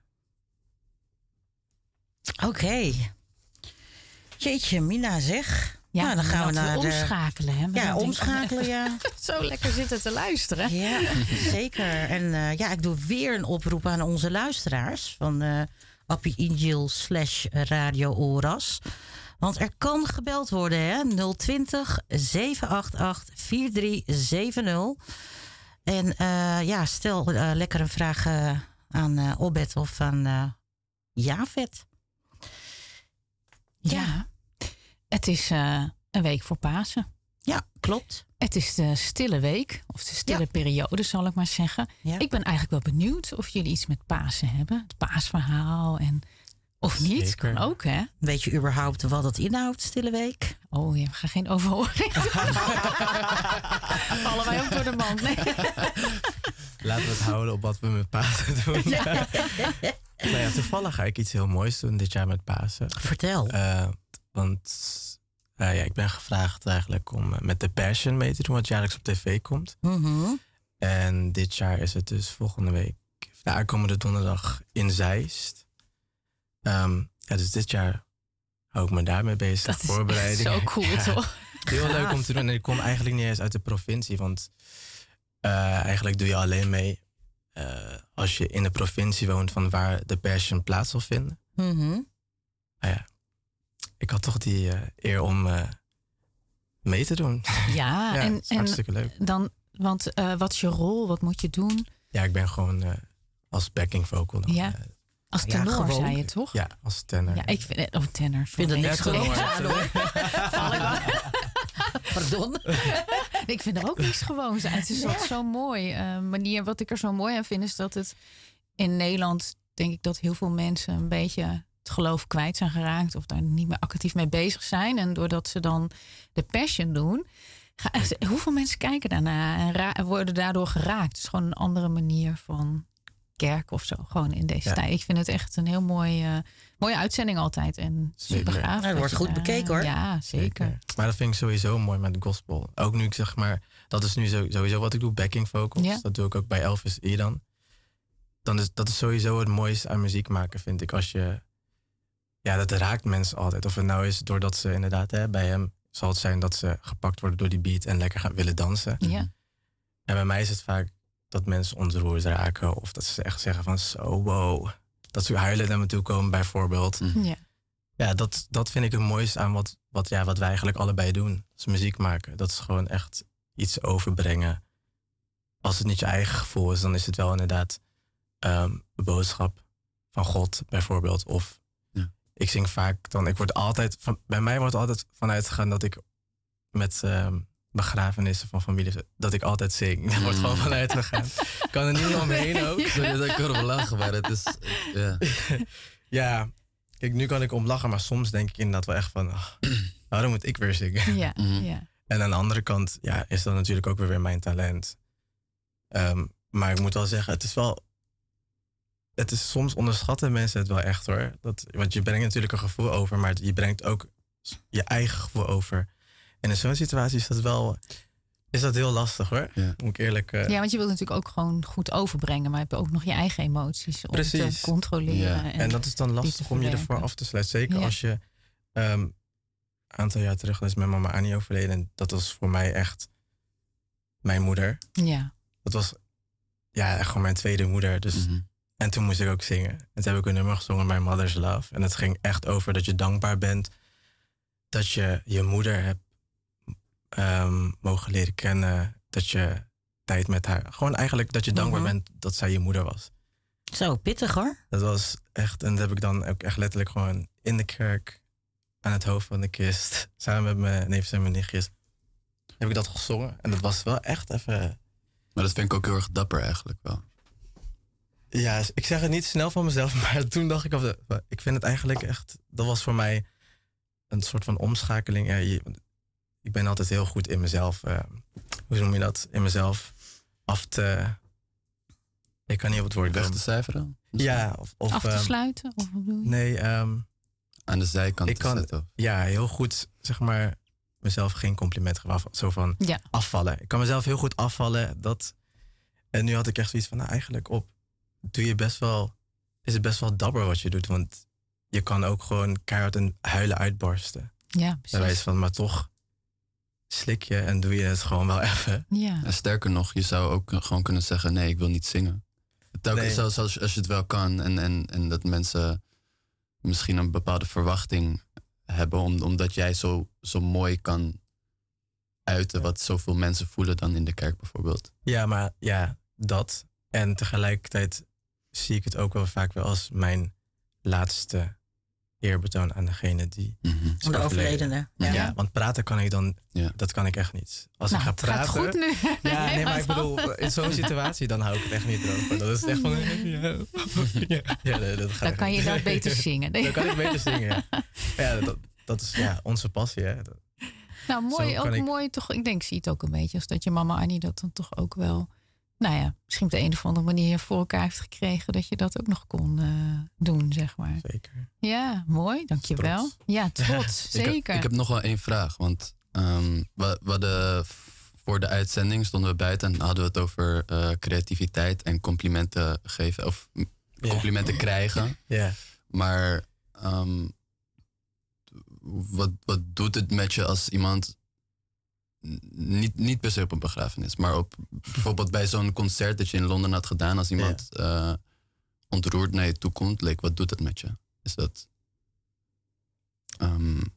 Oké. Okay. Jeetje, Mina zeg. Ja, nou, dan gaan we naar de... omschakelen. Hè? Maar Ja, dan denk ik, omschakelen, oh, ja. Zo lekker zitten te luisteren. Ja, zeker. En uh, ja, ik doe weer een oproep aan onze luisteraars van uh, Appie Injil slash Radio Oras. Want er kan gebeld worden, hè? nul twintig, zeven acht acht, vier drie zeven nul. En uh, ja, stel uh, lekker een vraag uh, aan uh, Obed of aan uh, Javed. Ja. ja, het is uh, een week voor Pasen. Ja, klopt. Het is de stille week, of de stille ja. periode, zal ik maar zeggen. Ja. Ik ben eigenlijk wel benieuwd of jullie iets met Pasen hebben. Het paasverhaal en... Of niet, Zeker. kan ook, hè? Weet je überhaupt wat het inhoudt, stille week? Oh, ja, we gaan geen overhoring doen. Allebei ook door de mand. Nee. Laten we het houden op wat we met Pasen doen. Ja. Nou ja, toevallig ga ik iets heel moois doen dit jaar met Pasen. Vertel. Uh, want uh, ja, ik ben gevraagd eigenlijk om uh, met The Passion mee te doen, wat jaarlijks op tv komt. Mm-hmm. En dit jaar is het dus volgende week, de aankomende donderdag in Zeist. Um, ja, dus dit jaar hou ik me daarmee bezig. Dat is voorbereidingen. Zo cool, ja, toch? Heel leuk om te doen. En ik kom eigenlijk niet eens uit de provincie. Want uh, eigenlijk doe je alleen mee uh, als je in de provincie woont van waar de Passion plaats zal vinden. Mm-hmm. Nou ja, ik had toch die uh, eer om uh, mee te doen. Ja, ja en, het is hartstikke en leuk. Dan, want uh, wat is je rol? Wat moet je doen? Ja, ik ben gewoon uh, als backing vocal. Dan, ja. Als tenor, ja, zei je toch? Ja, als tenor. Ja, ik vind het... Oh, tenor. Ik vind het niks gewoon. Pardon? Ik vind er ook niks gewoon zijn. Het is ja. zo mooi. Uh, manier, wat ik er zo mooi aan vind, is dat het in Nederland, denk ik dat heel veel mensen een beetje het geloof kwijt zijn geraakt. Of daar niet meer actief mee bezig zijn. En doordat ze dan de passion doen. Ga, hoeveel mensen kijken daarna en ra- worden daardoor geraakt? Het is gewoon een andere manier van kerk of zo. Gewoon in deze ja. tijd. Ik vind het echt een heel mooi, uh, mooie uitzending altijd. En super gaaf. Ja, het wordt goed daar, bekeken hoor. Ja, zeker. zeker. Maar dat vind ik sowieso mooi met de gospel. Ook nu ik zeg maar, dat is nu sowieso wat ik doe, backing vocals. Ja. Dat doe ik ook bij Elvis Iran. Dan is dat is sowieso het mooiste aan muziek maken, vind ik. Als je, ja, dat raakt mensen altijd. Of het nou is doordat ze inderdaad, hè, bij hem zal het zijn dat ze gepakt worden door die beat en lekker gaan willen dansen. Ja. En bij mij is het vaak dat mensen ontroerd raken. Of dat ze echt zeggen van zo, wow. Dat ze huilen naar me toe komen bijvoorbeeld. Mm. Ja, ja dat, dat vind ik het mooiste aan wat, wat, ja, wat wij eigenlijk allebei doen. Dat is muziek maken. Dat is gewoon echt iets overbrengen. Als het niet je eigen gevoel is, dan is het wel inderdaad um, een boodschap van God bijvoorbeeld. Of ja. ik zing vaak dan, ik word altijd, van, bij mij wordt altijd vanuit gegaan dat ik met um, begrafenissen van familie, dat ik altijd zing. Daar wordt gewoon vanuit gegaan. Ik kan er niet omheen ook. Sorry dat ik erom lachen, maar het is, ja. Ja, kijk, nu kan ik om lachen, maar soms denk ik inderdaad wel echt van, oh, waarom moet ik weer zingen? Ja, mm-hmm. ja. En aan de andere kant, ja, is dat natuurlijk ook weer mijn talent. Um, maar ik moet wel zeggen, het is wel, het is soms onderschatten mensen het wel echt hoor. Dat, want je brengt natuurlijk een gevoel over, maar je brengt ook je eigen gevoel over. En in zo'n situatie is dat wel, is dat heel lastig hoor. Ja. Moet ik eerlijk. Uh... Ja, want je wilt natuurlijk ook gewoon goed overbrengen, maar je hebt ook nog je eigen emoties om Precies. te controleren. Ja. En, en dat is dan lastig om je ervoor af te sluiten. Zeker ja. als je um, een aantal jaar terug is mijn mama Annie overleden. En dat was voor mij echt mijn moeder. Ja. Dat was ja, echt gewoon mijn tweede moeder. Dus, mm-hmm. En toen moest ik ook zingen. En toen heb ik een nummer gezongen, My Mother's Love. En het ging echt over dat je dankbaar bent dat je je moeder hebt um, mogen leren kennen. Dat je tijd met haar, gewoon eigenlijk dat je dankbaar mm-hmm. bent dat zij je moeder was. Zo, pittig hoor. Dat was echt, en dat heb ik dan ook echt letterlijk gewoon in de kerk aan het hoofd van de kist, samen met mijn neefjes en mijn nichtjes, heb ik dat gezongen. En dat was wel echt even... Maar dat vind ik ook heel erg dapper eigenlijk wel. Ja, ik zeg het niet snel van mezelf, maar toen dacht ik, of de, ik vind het eigenlijk echt, dat was voor mij een soort van omschakeling. Ja, je, ik ben altijd heel goed in mezelf, uh, hoe noem je dat, in mezelf af te... Ik kan niet op het woord weg te cijferen? Ja, of, of af te um, sluiten? Of wat bedoel je? Nee, um, aan de zijkant ik te kan, zetten. Ja, heel goed, zeg maar, mezelf geen compliment geven. Zo van ja. afvallen. Ik kan mezelf heel goed afvallen. Dat, en nu had ik echt zoiets van, nou eigenlijk op, doe je best wel, is het best wel dapper wat je doet. Want je kan ook gewoon keihard en huilen uitbarsten. Ja, precies. Bij wijze van, maar toch slik je en doe je het gewoon wel even. Ja. En sterker nog, je zou ook gewoon kunnen zeggen, nee, ik wil niet zingen. Telkens, nee. Zelfs als, als je het wel kan en, en, en dat mensen misschien een bepaalde verwachting hebben, om, omdat jij zo, zo mooi kan uiten wat zoveel mensen voelen dan in de kerk bijvoorbeeld. Ja, maar ja, dat. En tegelijkertijd zie ik het ook wel vaak wel als mijn laatste eerbetoon aan degene die mm-hmm. is de overledene. Ja. ja, want praten kan ik dan, ja. dat kan ik echt niet. Als nou, ik ga praten. Het gaat goed nu. Ja, nee, maar ik bedoel, in zo'n situatie dan hou ik het echt niet over. Dat is echt van. Ja, ja, ja dat gaat dan kan je dat beter zingen. Dan kan ik beter zingen. Ja, ja dat, dat is ja, onze passie. Hè. Dat, nou, mooi, ook ik... mooi toch. Ik denk, zie het ook een beetje als dat je mama Annie dat dan toch ook wel, nou ja, misschien op de een of andere manier voor elkaar heeft gekregen dat je dat ook nog kon uh, doen, zeg maar. Zeker. Ja, mooi, dankjewel. Trots. Ja, trots, zeker. Ik heb, ik heb nog wel één vraag, want um, we, we hadden, voor de uitzending stonden we buiten en hadden we het over uh, creativiteit en complimenten geven, of complimenten yeah. krijgen. Ja. Yeah. Maar um, wat, wat doet het met je als iemand, Niet, niet per se op een begrafenis, maar op bijvoorbeeld bij zo'n concert dat je in Londen had gedaan, als iemand ja. uh, ontroerd naar je toe komt, like, wat doet dat met je? Is dat... Um...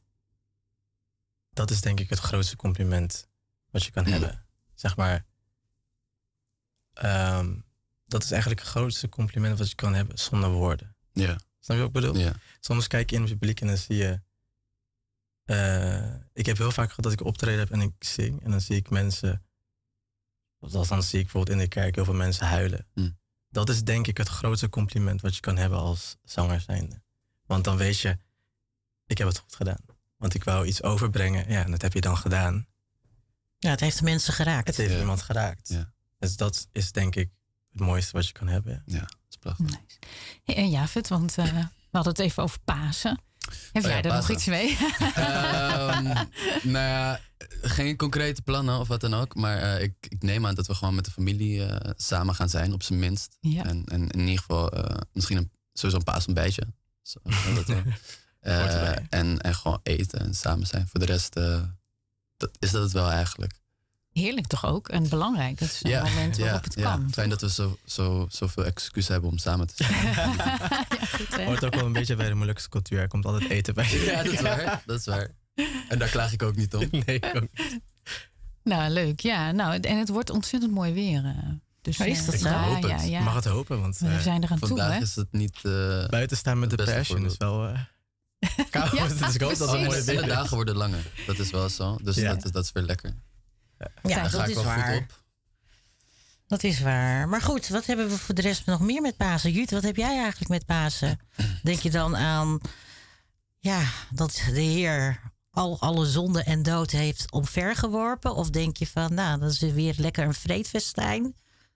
Dat is denk ik het grootste compliment wat je kan mm. hebben. Zeg maar, um, dat is eigenlijk het grootste compliment wat je kan hebben zonder woorden. Ja. Snap je wat ik bedoel? Ja. Soms kijk je in het publiek en dan zie je... Uh, ik heb heel vaak gehad dat ik optreden heb en ik zing. En dan zie ik mensen... Of dan zie ik bijvoorbeeld in de kerk heel veel mensen huilen. Mm. Dat is denk ik het grootste compliment wat je kan hebben als zanger zijnde. Want dan weet je, ik heb het goed gedaan. Want ik wou iets overbrengen. Ja, en dat heb je dan gedaan. Ja, het heeft mensen geraakt. Het heeft ja. iemand geraakt. Ja. Dus dat is denk ik het mooiste wat je kan hebben. Ja, dat is prachtig. Nice. Hey, en Javed, want uh, we hadden het even over Pasen. Heb oh jij ja, er Pasen. nog iets mee? um, nou ja, geen concrete plannen of wat dan ook. Maar uh, ik, ik neem aan dat we gewoon met de familie uh, samen gaan zijn, op zijn minst. Ja. En, en in ieder geval uh, misschien een, sowieso een paasontbijtje. Zo, dat we, uh, en, en gewoon eten en samen zijn. Voor de rest uh, dat, is dat het wel eigenlijk. Heerlijk toch ook? En belangrijk. Dat is een ja, moment waarop ja, het ja. kan. Fijn dat we zo, zo, zoveel excuus hebben om samen te zijn. ja, goed, hè? Hoort ook wel een beetje bij de Molukse cultuur. Er komt altijd eten bij. Ja, dat is waar. Dat is waar. En daar klaag ik ook niet om. Nee, ik ook niet. Nou, leuk. Ja, nou, en het wordt ontzettend mooi weer. Uh, dus, maar is uh, dat Ik zo? ja, hoop ja, het. ja. Mag het hopen, want uh, We zijn er aan toe, Vandaag hè? is het niet... Uh, buiten staan met de beste passion is wel uh, koud. Ja, dus ik hoop dat het precies. mooi en de weer is. dagen worden langer. Dat is wel zo. Dus Ja. dat, is, dat is weer lekker. Ja, Daar ga dat ik is wel waar. goed op. Dat is waar. Maar goed, wat hebben we voor de rest nog meer met Pasen? Jut, wat heb jij eigenlijk met Pasen? Denk je dan aan ja, dat de Heer al alle zonde en dood heeft omvergeworpen? Of denk je van, nou, dat is weer lekker een vreedfestijn?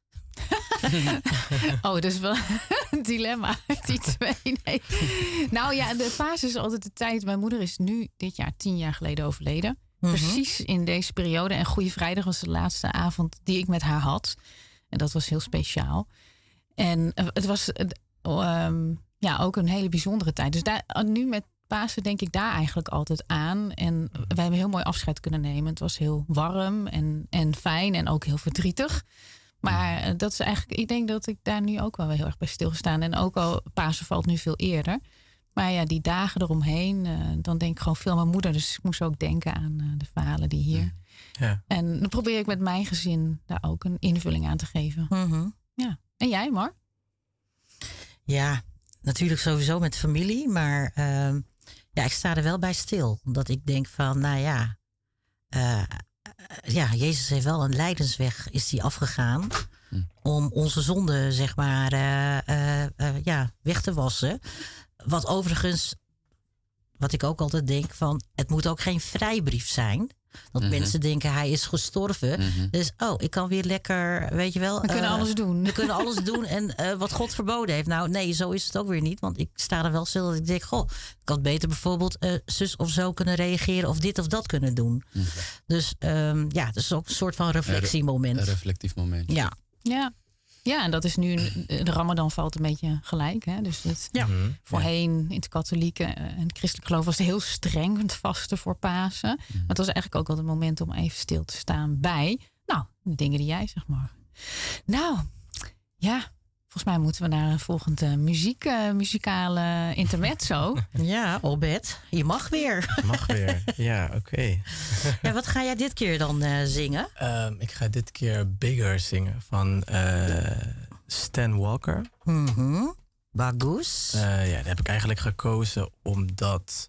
Oh, dat is wel een dilemma, die twee. Nee. Nou ja, de Pasen is altijd de tijd. Mijn moeder is nu dit jaar tien jaar geleden overleden. Mm-hmm. Precies in deze periode. En Goeie Vrijdag was de laatste avond die ik met haar had. En dat was heel speciaal. En het was um, ja, ook een hele bijzondere tijd. Dus daar, nu met Pasen denk ik daar eigenlijk altijd aan. En we hebben heel mooi afscheid kunnen nemen. Het was heel warm en, en fijn en ook heel verdrietig. Maar dat is eigenlijk, ik denk dat ik daar nu ook wel heel erg bij stilgestaan. En ook al, Pasen valt nu veel eerder. Maar ja, die dagen eromheen, uh, dan denk ik gewoon veel aan mijn moeder. Dus ik moest ook denken aan uh, de verhalen die hier. Ja. En dan probeer ik met mijn gezin daar ook een invulling aan te geven. Mm-hmm. Ja. En jij, Mar? Ja, natuurlijk sowieso met familie. Maar uh, ja, ik sta er wel bij stil. Omdat ik denk van, nou ja... Uh, ja, Jezus heeft wel een lijdensweg is die afgegaan. Hm. Om onze zonde, zeg maar, uh, uh, uh, ja, weg te wassen. Wat overigens, wat ik ook altijd denk van, het moet ook geen vrijbrief zijn. Dat mm-hmm. mensen denken, hij is gestorven. Mm-hmm. Dus, oh, ik kan weer lekker, weet je wel. We kunnen uh, alles doen. We kunnen alles doen en uh, wat God verboden heeft. Nou, nee, zo is het ook weer niet. Want ik sta er wel stil dat ik denk, goh, ik had beter bijvoorbeeld uh, zus of zo kunnen reageren. Of dit of dat kunnen doen. Mm-hmm. Dus um, ja, dat is ook een soort van reflectiemoment. Een reflectief moment. Ja. Ja. Ja, en dat is nu, de Ramadan valt een beetje gelijk. Hè? Dus het, ja. Voorheen in het katholieke en het christelijk geloof was het heel streng het vasten voor Pasen. Maar het was eigenlijk ook wel het moment om even stil te staan bij, nou, de dingen die jij zeg maar. Nou, ja, volgens mij moeten we naar een volgende muziek, uh, muzikale intermezzo. Ja, Obed, je mag weer. Mag weer, ja, oké. Okay. Ja, wat ga jij dit keer dan uh, zingen? Um, ik ga dit keer Bigger zingen van uh, Stan Walker. Mm-hmm. Bagus. Uh, ja, daar heb ik eigenlijk gekozen omdat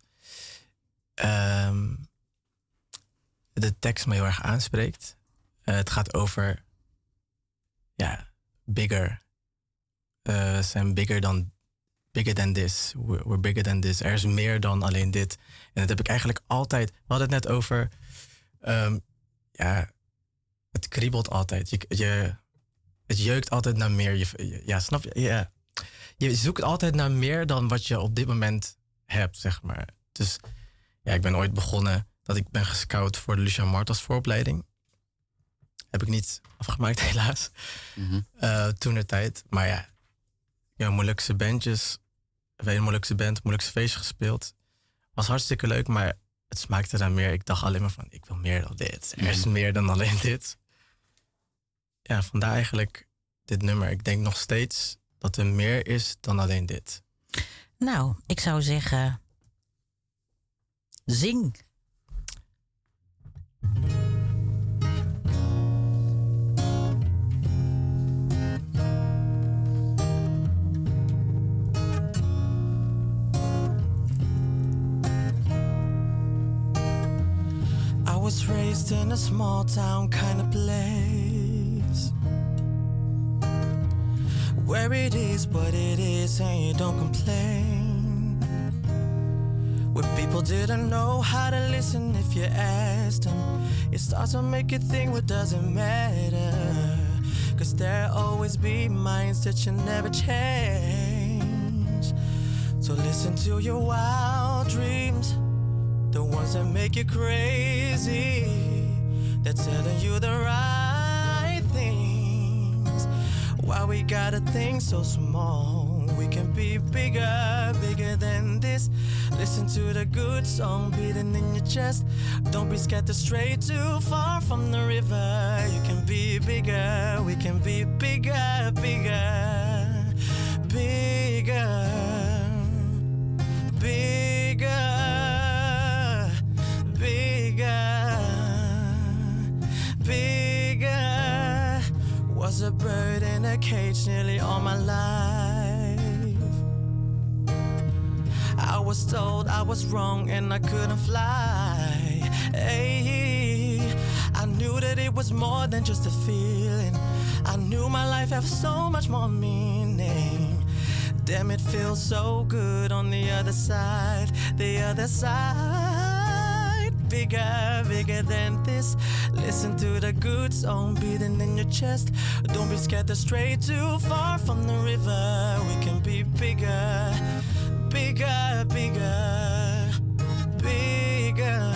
um, de tekst me heel erg aanspreekt. Uh, het gaat over, ja, bigger. Uh, zijn bigger dan bigger than this. We're, we're bigger than this. Er is meer dan alleen dit. En dat heb ik eigenlijk altijd. We hadden het net over. Um, ja, het kriebelt altijd. Je, je, het jeukt altijd naar meer. Je, ja, snap je? Ja. Je zoekt altijd naar meer dan wat je op dit moment hebt, zeg maar. Dus ja, ik ben ooit begonnen dat ik ben gescout voor de Lucian Martels vooropleiding. Heb ik niet afgemaakt, helaas. Mm-hmm. Uh, toen de tijd. Maar ja. Ja, Molukse bandjes, een Molukse band, Molukse feestje gespeeld. Was hartstikke leuk, maar het smaakte naar meer. Ik dacht alleen maar van, ik wil meer dan dit. Er is meer dan alleen dit. Ja, vandaar eigenlijk dit nummer. Ik denk nog steeds dat er meer is dan alleen dit. Nou, ik zou zeggen, zing. raised in a small town kind of place, where it is what it is and you don't complain, where people didn't know how to listen if you asked them. It starts to make you think what doesn't matter, 'cause there'll always be minds that you never change. So listen to your wild dreams, the ones that make you crazy, that's telling you the right things. Why we gotta think so small? We can be bigger, bigger than this. Listen to the good song beating in your chest. Don't be scared to stray too far from the river. You can be bigger, we can be bigger, bigger, bigger, bigger, bigger, bigger. Was a bird in a cage nearly all my life. I was told I was wrong and I couldn't fly. Hey, I knew that it was more than just a feeling. I knew my life had so much more meaning. Damn, it feels so good on the other side, the other side. Bigger, bigger than this. Listen to the good song beating in your chest. Don't be scared to stray too far from the river. We can be bigger, bigger, bigger, bigger,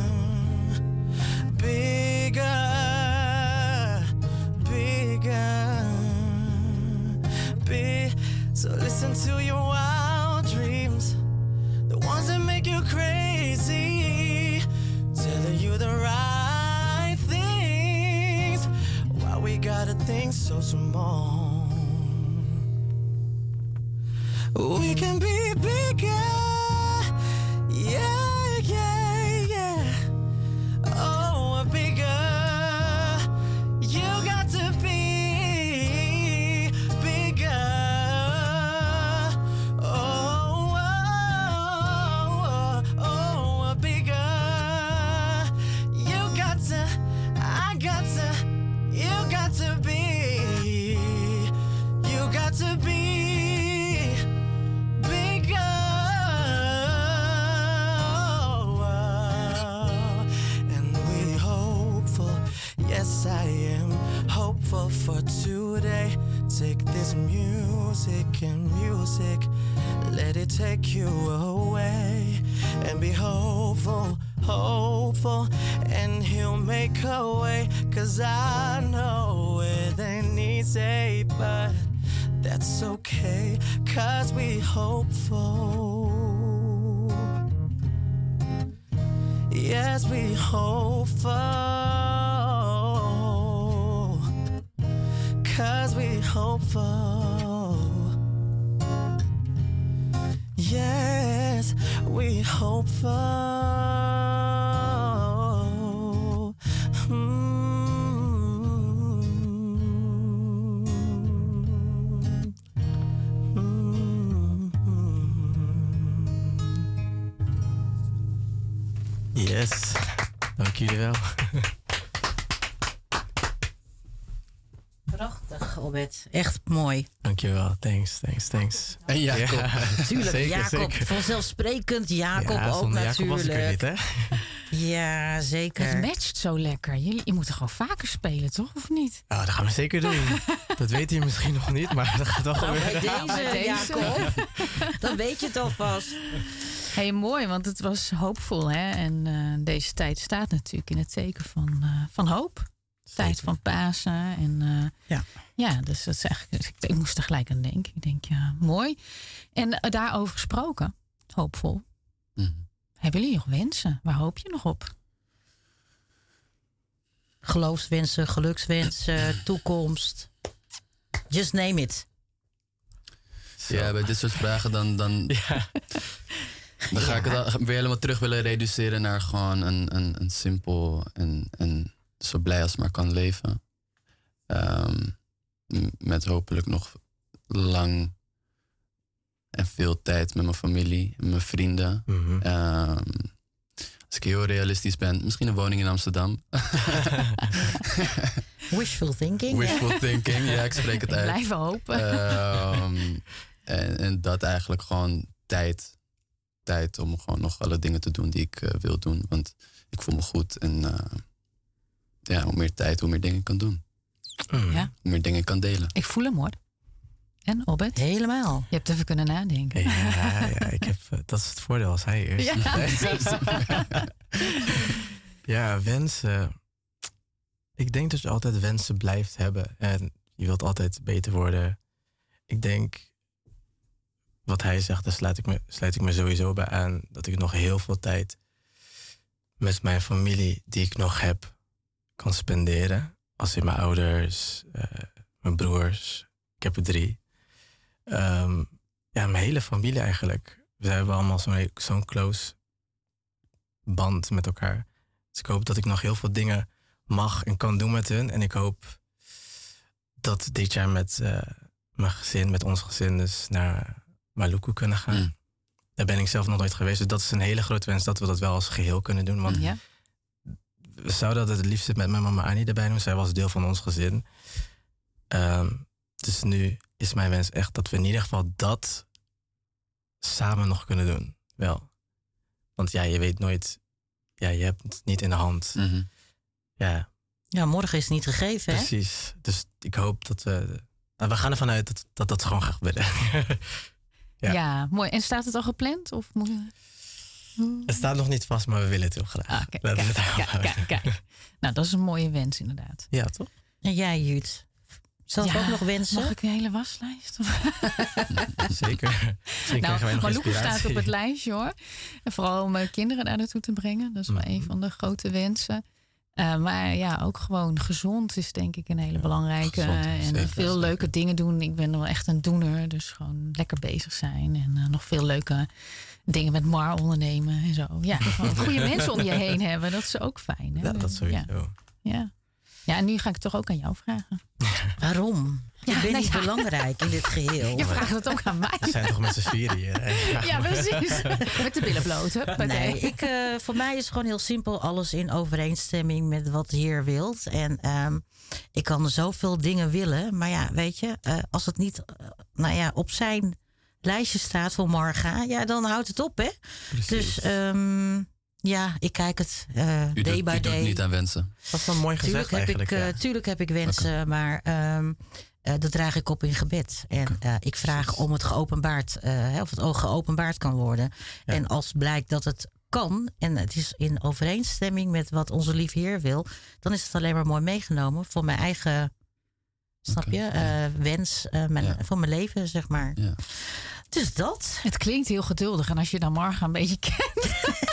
bigger, bigger, big. So listen to your wild dreams, the ones that make you crazy, telling you the right things. Why we gotta think so small? We can be bigger, yeah, yeah, yeah. Oh, bigger. You got to be bigger. Oh, oh, oh, oh, bigger. You got to, I got to, you got to be, you got to be. Yes, I am hopeful for today. Take this music and music, let it take you away. And be hopeful, hopeful, and he'll make a way. 'Cause I know it ain't easy, but that's okay, 'cause we hopeful. Yes, we hopeful. 'Cause we hopeful. Yes, we hopeful. Mm-hmm. Mm-hmm. Yes, dank jullie wel. Prachtig, Obed. Echt mooi. Dankjewel. Thanks, thanks, thanks. En Jacob. Ja, Tuurlijk, zeker, Jacob. zeker. Vanzelfsprekend, Jacob Ja, ook zonder Jacob natuurlijk. was ik er niet, hè? Ja, zeker. Het matcht zo lekker. Je, je moet er gewoon vaker spelen, toch? Of niet? Ja, dat gaan we zeker doen. Dat weet hij misschien nog niet, maar dat gaat wel Nou, gebeuren. bij deze, bij deze. Jacob. Dan weet je het alvast. Hey, mooi, want het was hoopvol. Hè? En uh, deze tijd staat natuurlijk in het teken van, uh, van hoop. Zeker. Tijd van Pasen. En, uh, ja. ja, dus dat is eigenlijk, ik, ik moest er gelijk aan denken. Ik denk, ja, mooi. En uh, daarover gesproken, hoopvol. Mm-hmm. Hebben jullie nog wensen? Waar hoop je nog op? Geloofswensen, gelukswensen, toekomst. Just name it. Ja, bij dit soort vragen dan, dan, ja. dan ga ik het weer helemaal terug willen reduceren naar gewoon een, een, een simpel en, en zo blij als maar kan leven. Um, met hopelijk nog lang en veel tijd met mijn familie en mijn vrienden. Mm-hmm. Um, als Als ik heel realistisch ben, misschien een woning in Amsterdam. Wishful thinking. Wishful ja. thinking, ja, ik spreek het uit. Blijven hopen. Um, en, en dat eigenlijk gewoon tijd. Tijd om gewoon nog alle dingen te doen die ik uh, wil doen. Want ik voel me goed. En uh, ja, hoe meer tijd, hoe meer dingen ik kan doen. Mm. Ja. Hoe meer dingen ik kan delen. Ik voel hem hoor. En Obed? Helemaal. Je hebt even kunnen nadenken. Ja, ja ik heb, dat is het voordeel als hij eerst. Ja, ja, wensen. Ik denk dat je altijd wensen blijft hebben. En je wilt altijd beter worden. Ik denk, wat hij zegt, daar sluit ik me, sluit ik me sowieso bij aan. Dat ik nog heel veel tijd met mijn familie die ik nog heb kan spenderen. Als in mijn ouders, uh, mijn broers. Ik heb er drie. Um, ja, mijn hele familie eigenlijk. We hebben allemaal zo'n zo'n close band met elkaar. Dus ik hoop dat ik nog heel veel dingen mag en kan doen met hun. En ik hoop dat dit jaar met uh, mijn gezin, met ons gezin, dus naar Maluku kunnen gaan. Mm. Daar ben ik zelf nog nooit geweest. Dus dat is een hele grote wens dat we dat wel als geheel kunnen doen. Want ja. we zouden dat het liefst met mijn mama Annie erbij doen. Zij was deel van ons gezin. Um, dus nu is mijn wens echt dat we in ieder geval dat samen nog kunnen doen. Wel. Want ja, je weet nooit. Ja, je hebt het niet in de hand. Mm-hmm. Ja. Ja, morgen is het niet gegeven, hè? Precies. Dus ik hoop dat we... Nou, we gaan ervan uit dat dat, dat gewoon gaat gebeuren. ja. ja, mooi. En staat het al gepland? Of moet je... Het staat nog niet vast, maar we willen het heel graag. Ah, kijk, kijk, kijk, kijk, kijk. Nou, dat is een mooie wens inderdaad. Ja, toch? En jij, Jut? Zal ik ja, ook nog wensen? Mag ik een hele waslijst? Zeker. Misschien nou, wij nog Maluku staat op het lijstje hoor. En vooral om mijn kinderen daar naartoe te brengen. Dat is wel mm. een van de grote wensen. Uh, maar ja, ook gewoon gezond is denk ik een hele belangrijke. Gezond, en zeker, veel zeker. leuke dingen doen. Ik ben wel echt een doener. Dus gewoon lekker bezig zijn. En uh, nog veel leuke dingen met Mar ondernemen en zo. Ja, gewoon goede mensen om je heen hebben. Dat is ook fijn. Hè? Ja, dat sowieso. Ja. ja. Ja, en nu ga ik toch ook aan jou vragen. Waarom? Ja, ik ben nou niet ja. belangrijk in dit geheel. Je vraagt het ook aan mij. We zijn toch met z'n vieren hier. Hè? Ja, ja, precies. Met de billen bloot. Hè? Nee, ik, uh, voor mij is het gewoon heel simpel. Alles in overeenstemming met wat de Heer wilt. En um, ik kan zoveel dingen willen. Maar ja, weet je, uh, als het niet uh, nou ja, op zijn lijstje staat voor morgen, ja, dan houdt het op, hè? Precies. Dus um, ja, ik kijk het uh, day u doet, by u day. doet niet aan wensen. Dat is wel mooi gezegd Tuurlijk heb, eigenlijk. ik, uh, ja. tuurlijk heb ik wensen, okay. maar um, uh, dat draag ik op in gebed. En uh, ik vraag om het geopenbaard, uh, of het oog geopenbaard kan worden. Ja. En als blijkt dat het kan en het is in overeenstemming met wat onze lieve Heer wil, dan is het alleen maar mooi meegenomen voor mijn eigen, snap okay. je, uh, wens, uh, mijn, ja. voor mijn leven, zeg maar. Ja. Dus dat. Het klinkt heel geduldig en als je dan morgen een beetje kent.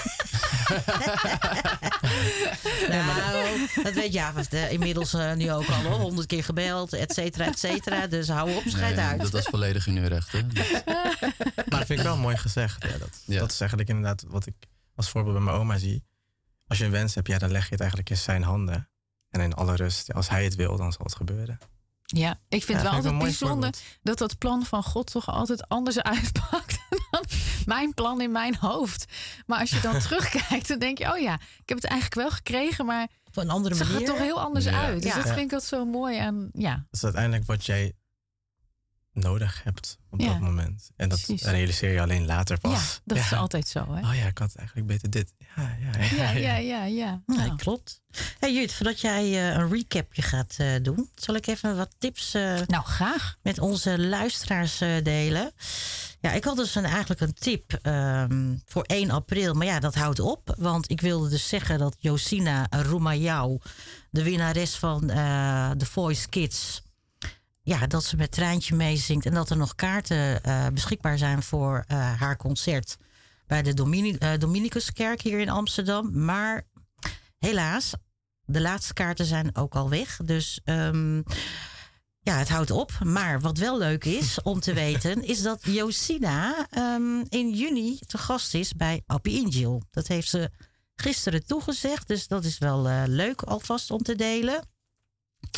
nou, dat weet Javert uh, inmiddels uh, nu ook al, honderd keer gebeld, et cetera, et cetera. Dus hou op, schijt nee, uit. Dat was volledig in uw recht, hè? Dus. Maar dat vind ik wel mooi gezegd. Ja, dat, ja. dat is eigenlijk inderdaad wat ik als voorbeeld bij mijn oma zie. Als je een wens hebt, ja, dan leg je het eigenlijk in zijn handen. En in alle rust, als hij het wil, dan zal het gebeuren. Ja, ik vind ja, wel vind altijd ik bijzonder dat dat plan van God toch altijd anders uitpakt dan mijn plan in mijn hoofd. Maar als je dan terugkijkt, dan denk je, oh ja, ik heb het eigenlijk wel gekregen, maar op een andere het manier. zag er toch heel anders ja. uit. Dus ja. dat vind ik altijd zo mooi aan, ja. Dat is uiteindelijk wat jij nodig hebt op ja. dat moment. En dat Precies. realiseer je alleen later pas. Ja, dat ja. is altijd zo, hè? Oh ja, ik had eigenlijk beter dit. Ja, ja, ja. Ja, ja, ja. ja. Nee, nou. klopt. Hey Jut, voordat jij uh, een recapje gaat uh, doen, zal ik even wat tips uh, nou, graag. met onze luisteraars uh, delen. Ja, ik had dus een, eigenlijk een tip um, voor één april, maar ja, dat houdt op. Want ik wilde dus zeggen dat Josina Roumayau, de winnares van uh, The Voice Kids, ja, dat ze met Treintje meezingt en dat er nog kaarten uh, beschikbaar zijn voor uh, haar concert bij de Domini- uh, Dominicuskerk hier in Amsterdam. Maar helaas, de laatste kaarten zijn ook al weg. Dus um, ja, het houdt op. Maar wat wel leuk is om te weten, is dat Josina um, in juni te gast is bij Happy Angel. Dat heeft ze gisteren toegezegd, dus dat is wel uh, leuk alvast om te delen.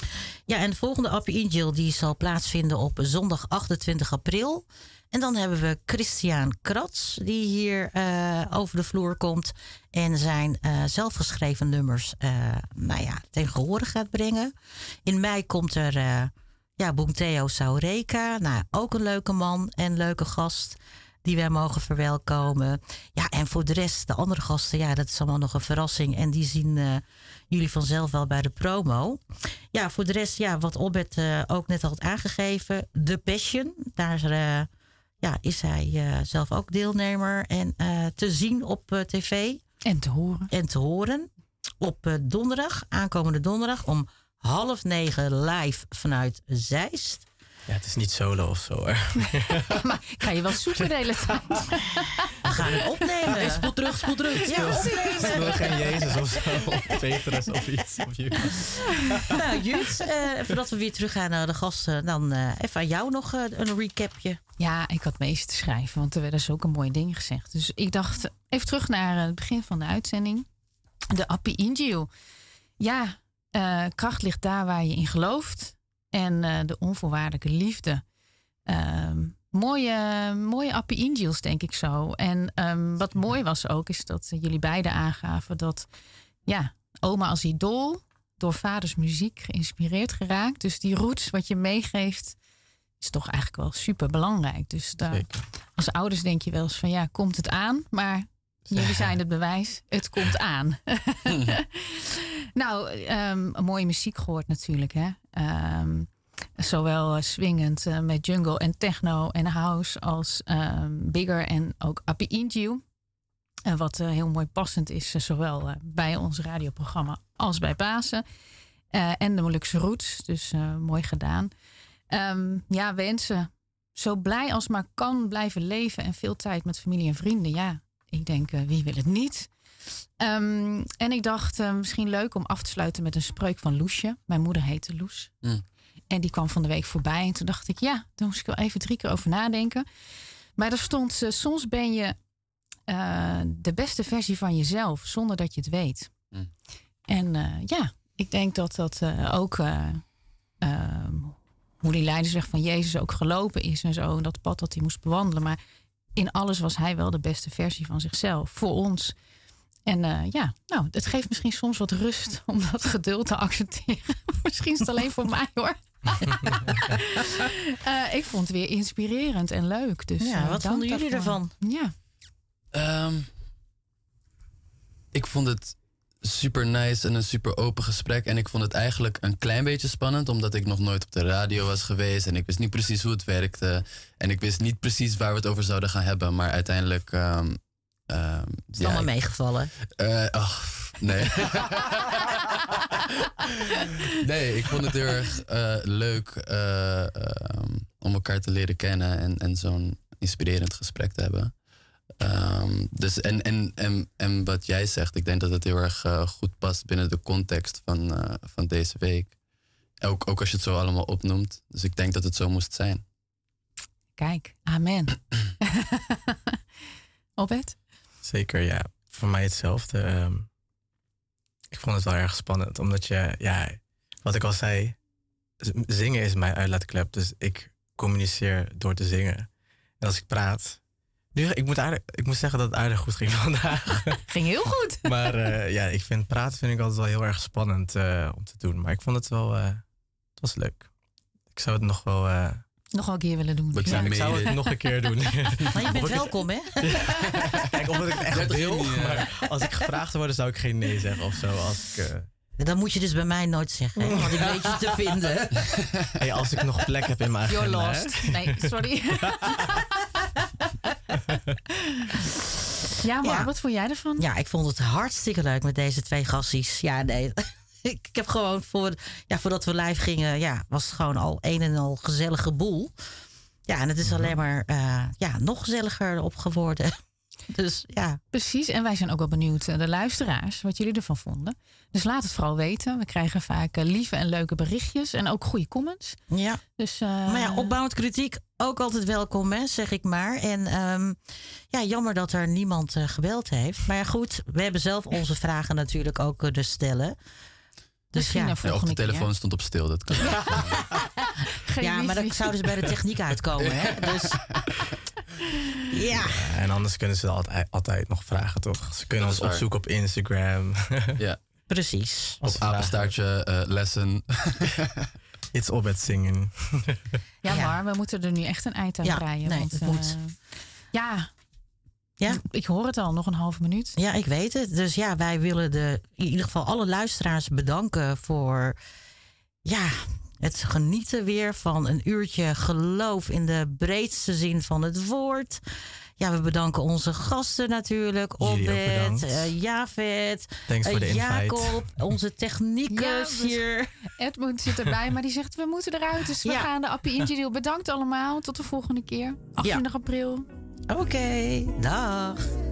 Ja, en de volgende Appie Angel die zal plaatsvinden op zondag achtentwintig april. En dan hebben we Christian Kratz, die hier uh, over de vloer komt. En zijn uh, zelfgeschreven nummers uh, nou ja, ten gehore gaat brengen. In mei komt er uh, ja, Boenteo Saureka. Nou, ook een leuke man en leuke gast die wij mogen verwelkomen. Ja, en voor de rest, de andere gasten, ja, dat is allemaal nog een verrassing. En die zien uh, jullie vanzelf wel bij de promo. Ja, voor de rest, ja, wat Albert uh, ook net had aangegeven. The Passion, daar uh, ja, is hij uh, zelf ook deelnemer. En uh, te zien op uh, tv. En te horen. En te horen. Op uh, donderdag, aankomende donderdag, om half negen live vanuit Zeist. Ja, het is niet solo of zo. Maar ik ga je wel zoeken de hele tijd. We gaan het opnemen. Hey, spoel terug, spoel terug. Ja, Ik wil geen Jezus of zo. Of Petrus of iets. Of Judas. Nou, Jut, uh, voordat we weer terug gaan naar de gasten, dan uh, even aan jou nog uh, een recapje. Ja, ik had meest te schrijven, want er werden zulke mooie dingen gezegd. Dus ik dacht, even terug naar uh, het begin van de uitzending. De Appie Angel. Ja, uh, kracht ligt daar waar je in gelooft. En uh, de onvoorwaardelijke liefde. Um, mooie, mooie Appie Angels, denk ik zo. En um, wat mooi was ook, is dat uh, jullie beiden aangaven dat ja, oma als idool door vaders muziek geïnspireerd geraakt. Dus die roots wat je meegeeft, is toch eigenlijk wel super belangrijk. Dus daar, als ouders denk je wel eens van ja, komt het aan? Maar jullie zijn het bewijs, het komt aan. Nou, um, een mooie muziek gehoord natuurlijk, hè. Um, zowel uh, swingend uh, met jungle en techno en house als um, bigger en ook Appie Angel. Uh, wat uh, heel mooi passend is, uh, zowel uh, bij ons radioprogramma als bij Pasen. Uh, en de Molukse Roots, dus uh, mooi gedaan. Um, ja, wensen. Zo blij als maar kan blijven leven en veel tijd met familie en vrienden. Ja, ik denk, uh, wie wil het niet? Um, en ik dacht, uh, misschien leuk om af te sluiten met een spreuk van Loesje. Mijn moeder heette Loes. Mm. En die kwam van de week voorbij. En toen dacht ik, ja, daar moest ik wel even drie keer over nadenken. Maar er stond, uh, soms ben je uh, de beste versie van jezelf, zonder dat je het weet. Mm. En uh, ja, ik denk dat dat uh, ook, uh, uh, hoe die leidersweg van Jezus ook gelopen is en zo. En dat pad dat hij moest bewandelen. Maar in alles was hij wel de beste versie van zichzelf, voor ons. En uh, ja, nou, het geeft misschien soms wat rust om dat geduld te accepteren. Misschien is het alleen voor mij, hoor. uh, ik vond het weer inspirerend en leuk. Dus, ja, uh, wat vonden jullie ervan? Ja. Um, ik vond het super nice en een super open gesprek. En ik vond het eigenlijk een klein beetje spannend, omdat ik nog nooit op de radio was geweest. En ik wist niet precies hoe het werkte. En ik wist niet precies waar we het over zouden gaan hebben. Maar uiteindelijk... Um, Um, is het ja, allemaal ik, meegevallen? Uh, oh, nee. Nee, ik vond het heel erg uh, leuk uh, um, om elkaar te leren kennen en, en zo'n inspirerend gesprek te hebben. Um, dus en, en, en, en wat jij zegt, ik denk dat het heel erg uh, goed past binnen de context van, uh, van deze week. Ook, ook als je het zo allemaal opnoemt. Dus ik denk dat het zo moest zijn. Kijk, amen. Albert? Zeker, ja. Voor mij hetzelfde. Um, ik vond het wel erg spannend. Omdat je, ja, wat ik al zei, zingen is mijn uitlaatklep. Dus ik communiceer door te zingen. En als ik praat... Nu, ik, moet aardig, ik moet zeggen dat het aardig goed ging vandaag. Ging heel goed. Maar uh, ja, ik vind praten vind ik altijd wel heel erg spannend uh, om te doen. Maar ik vond het wel... Uh, het was leuk. Ik zou het nog wel... Uh, nog wel een keer willen doen. Ja, ik zou het nog een keer doen. Maar je bent welkom, hè? Kijk, of ik het echt wil. Maar als ik gevraagd word, zou ik geen nee zeggen of zo. Als ik, uh... Dan moet je dus bij mij nooit zeggen, hè? Want ik weet je te vinden. Hey, als ik nog plek heb in mijn agenda. You're lost. Nee, sorry. Ja, maar ja. Wat vond jij ervan? Ja, ik vond het hartstikke leuk met deze twee gasties. Ja, nee... Ik heb gewoon, voor, ja, voordat we live gingen, ja, was het gewoon al een en al gezellige boel. Ja, en het is alleen maar uh, ja, nog gezelliger op geworden. Dus ja. Precies, en wij zijn ook wel benieuwd, de luisteraars, wat jullie ervan vonden. Dus laat het vooral weten. We krijgen vaak uh, lieve en leuke berichtjes en ook goede comments. Ja, dus, uh, maar ja, opbouwend kritiek ook altijd welkom, hè, zeg ik maar. En um, ja, jammer dat er niemand uh, gebeld heeft. Maar ja, goed, we hebben zelf onze vragen natuurlijk ook kunnen stellen. Misschien ja. een Ja, of de volgende telefoon keer. stond op stil. Dat kan. Geen Ja, maar wifi. dan zouden ze bij de techniek uitkomen, hè? Dus ja. Ja, en anders kunnen ze altijd, altijd nog vragen, toch? Ze kunnen Dat ons is waar. opzoeken op Instagram. Ja, Precies. Als op ze vragen. apenstaartje, eh, lessen. It's op het zingen. Ja, Ja. maar we moeten er nu echt een eind aan Ja, breien. nee, want, het eh, moet. Ja, Ja. ik hoor het al, nog een halve minuut. Ja, ik weet het. Dus ja, wij willen de, in ieder geval alle luisteraars bedanken voor ja, het genieten weer van een uurtje geloof in de breedste zin van het woord. Ja, we bedanken onze gasten natuurlijk. Jullie ook Obed, bedankt. uh, Javed, Thanks voor de uh, invite. Jacob, onze techniekers Ja, we- hier. Edmund zit erbij, maar die zegt we moeten eruit. Dus we Ja. gaan de Appie Injil. Bedankt allemaal. Tot de volgende keer. achtendertig april. Oké, dag.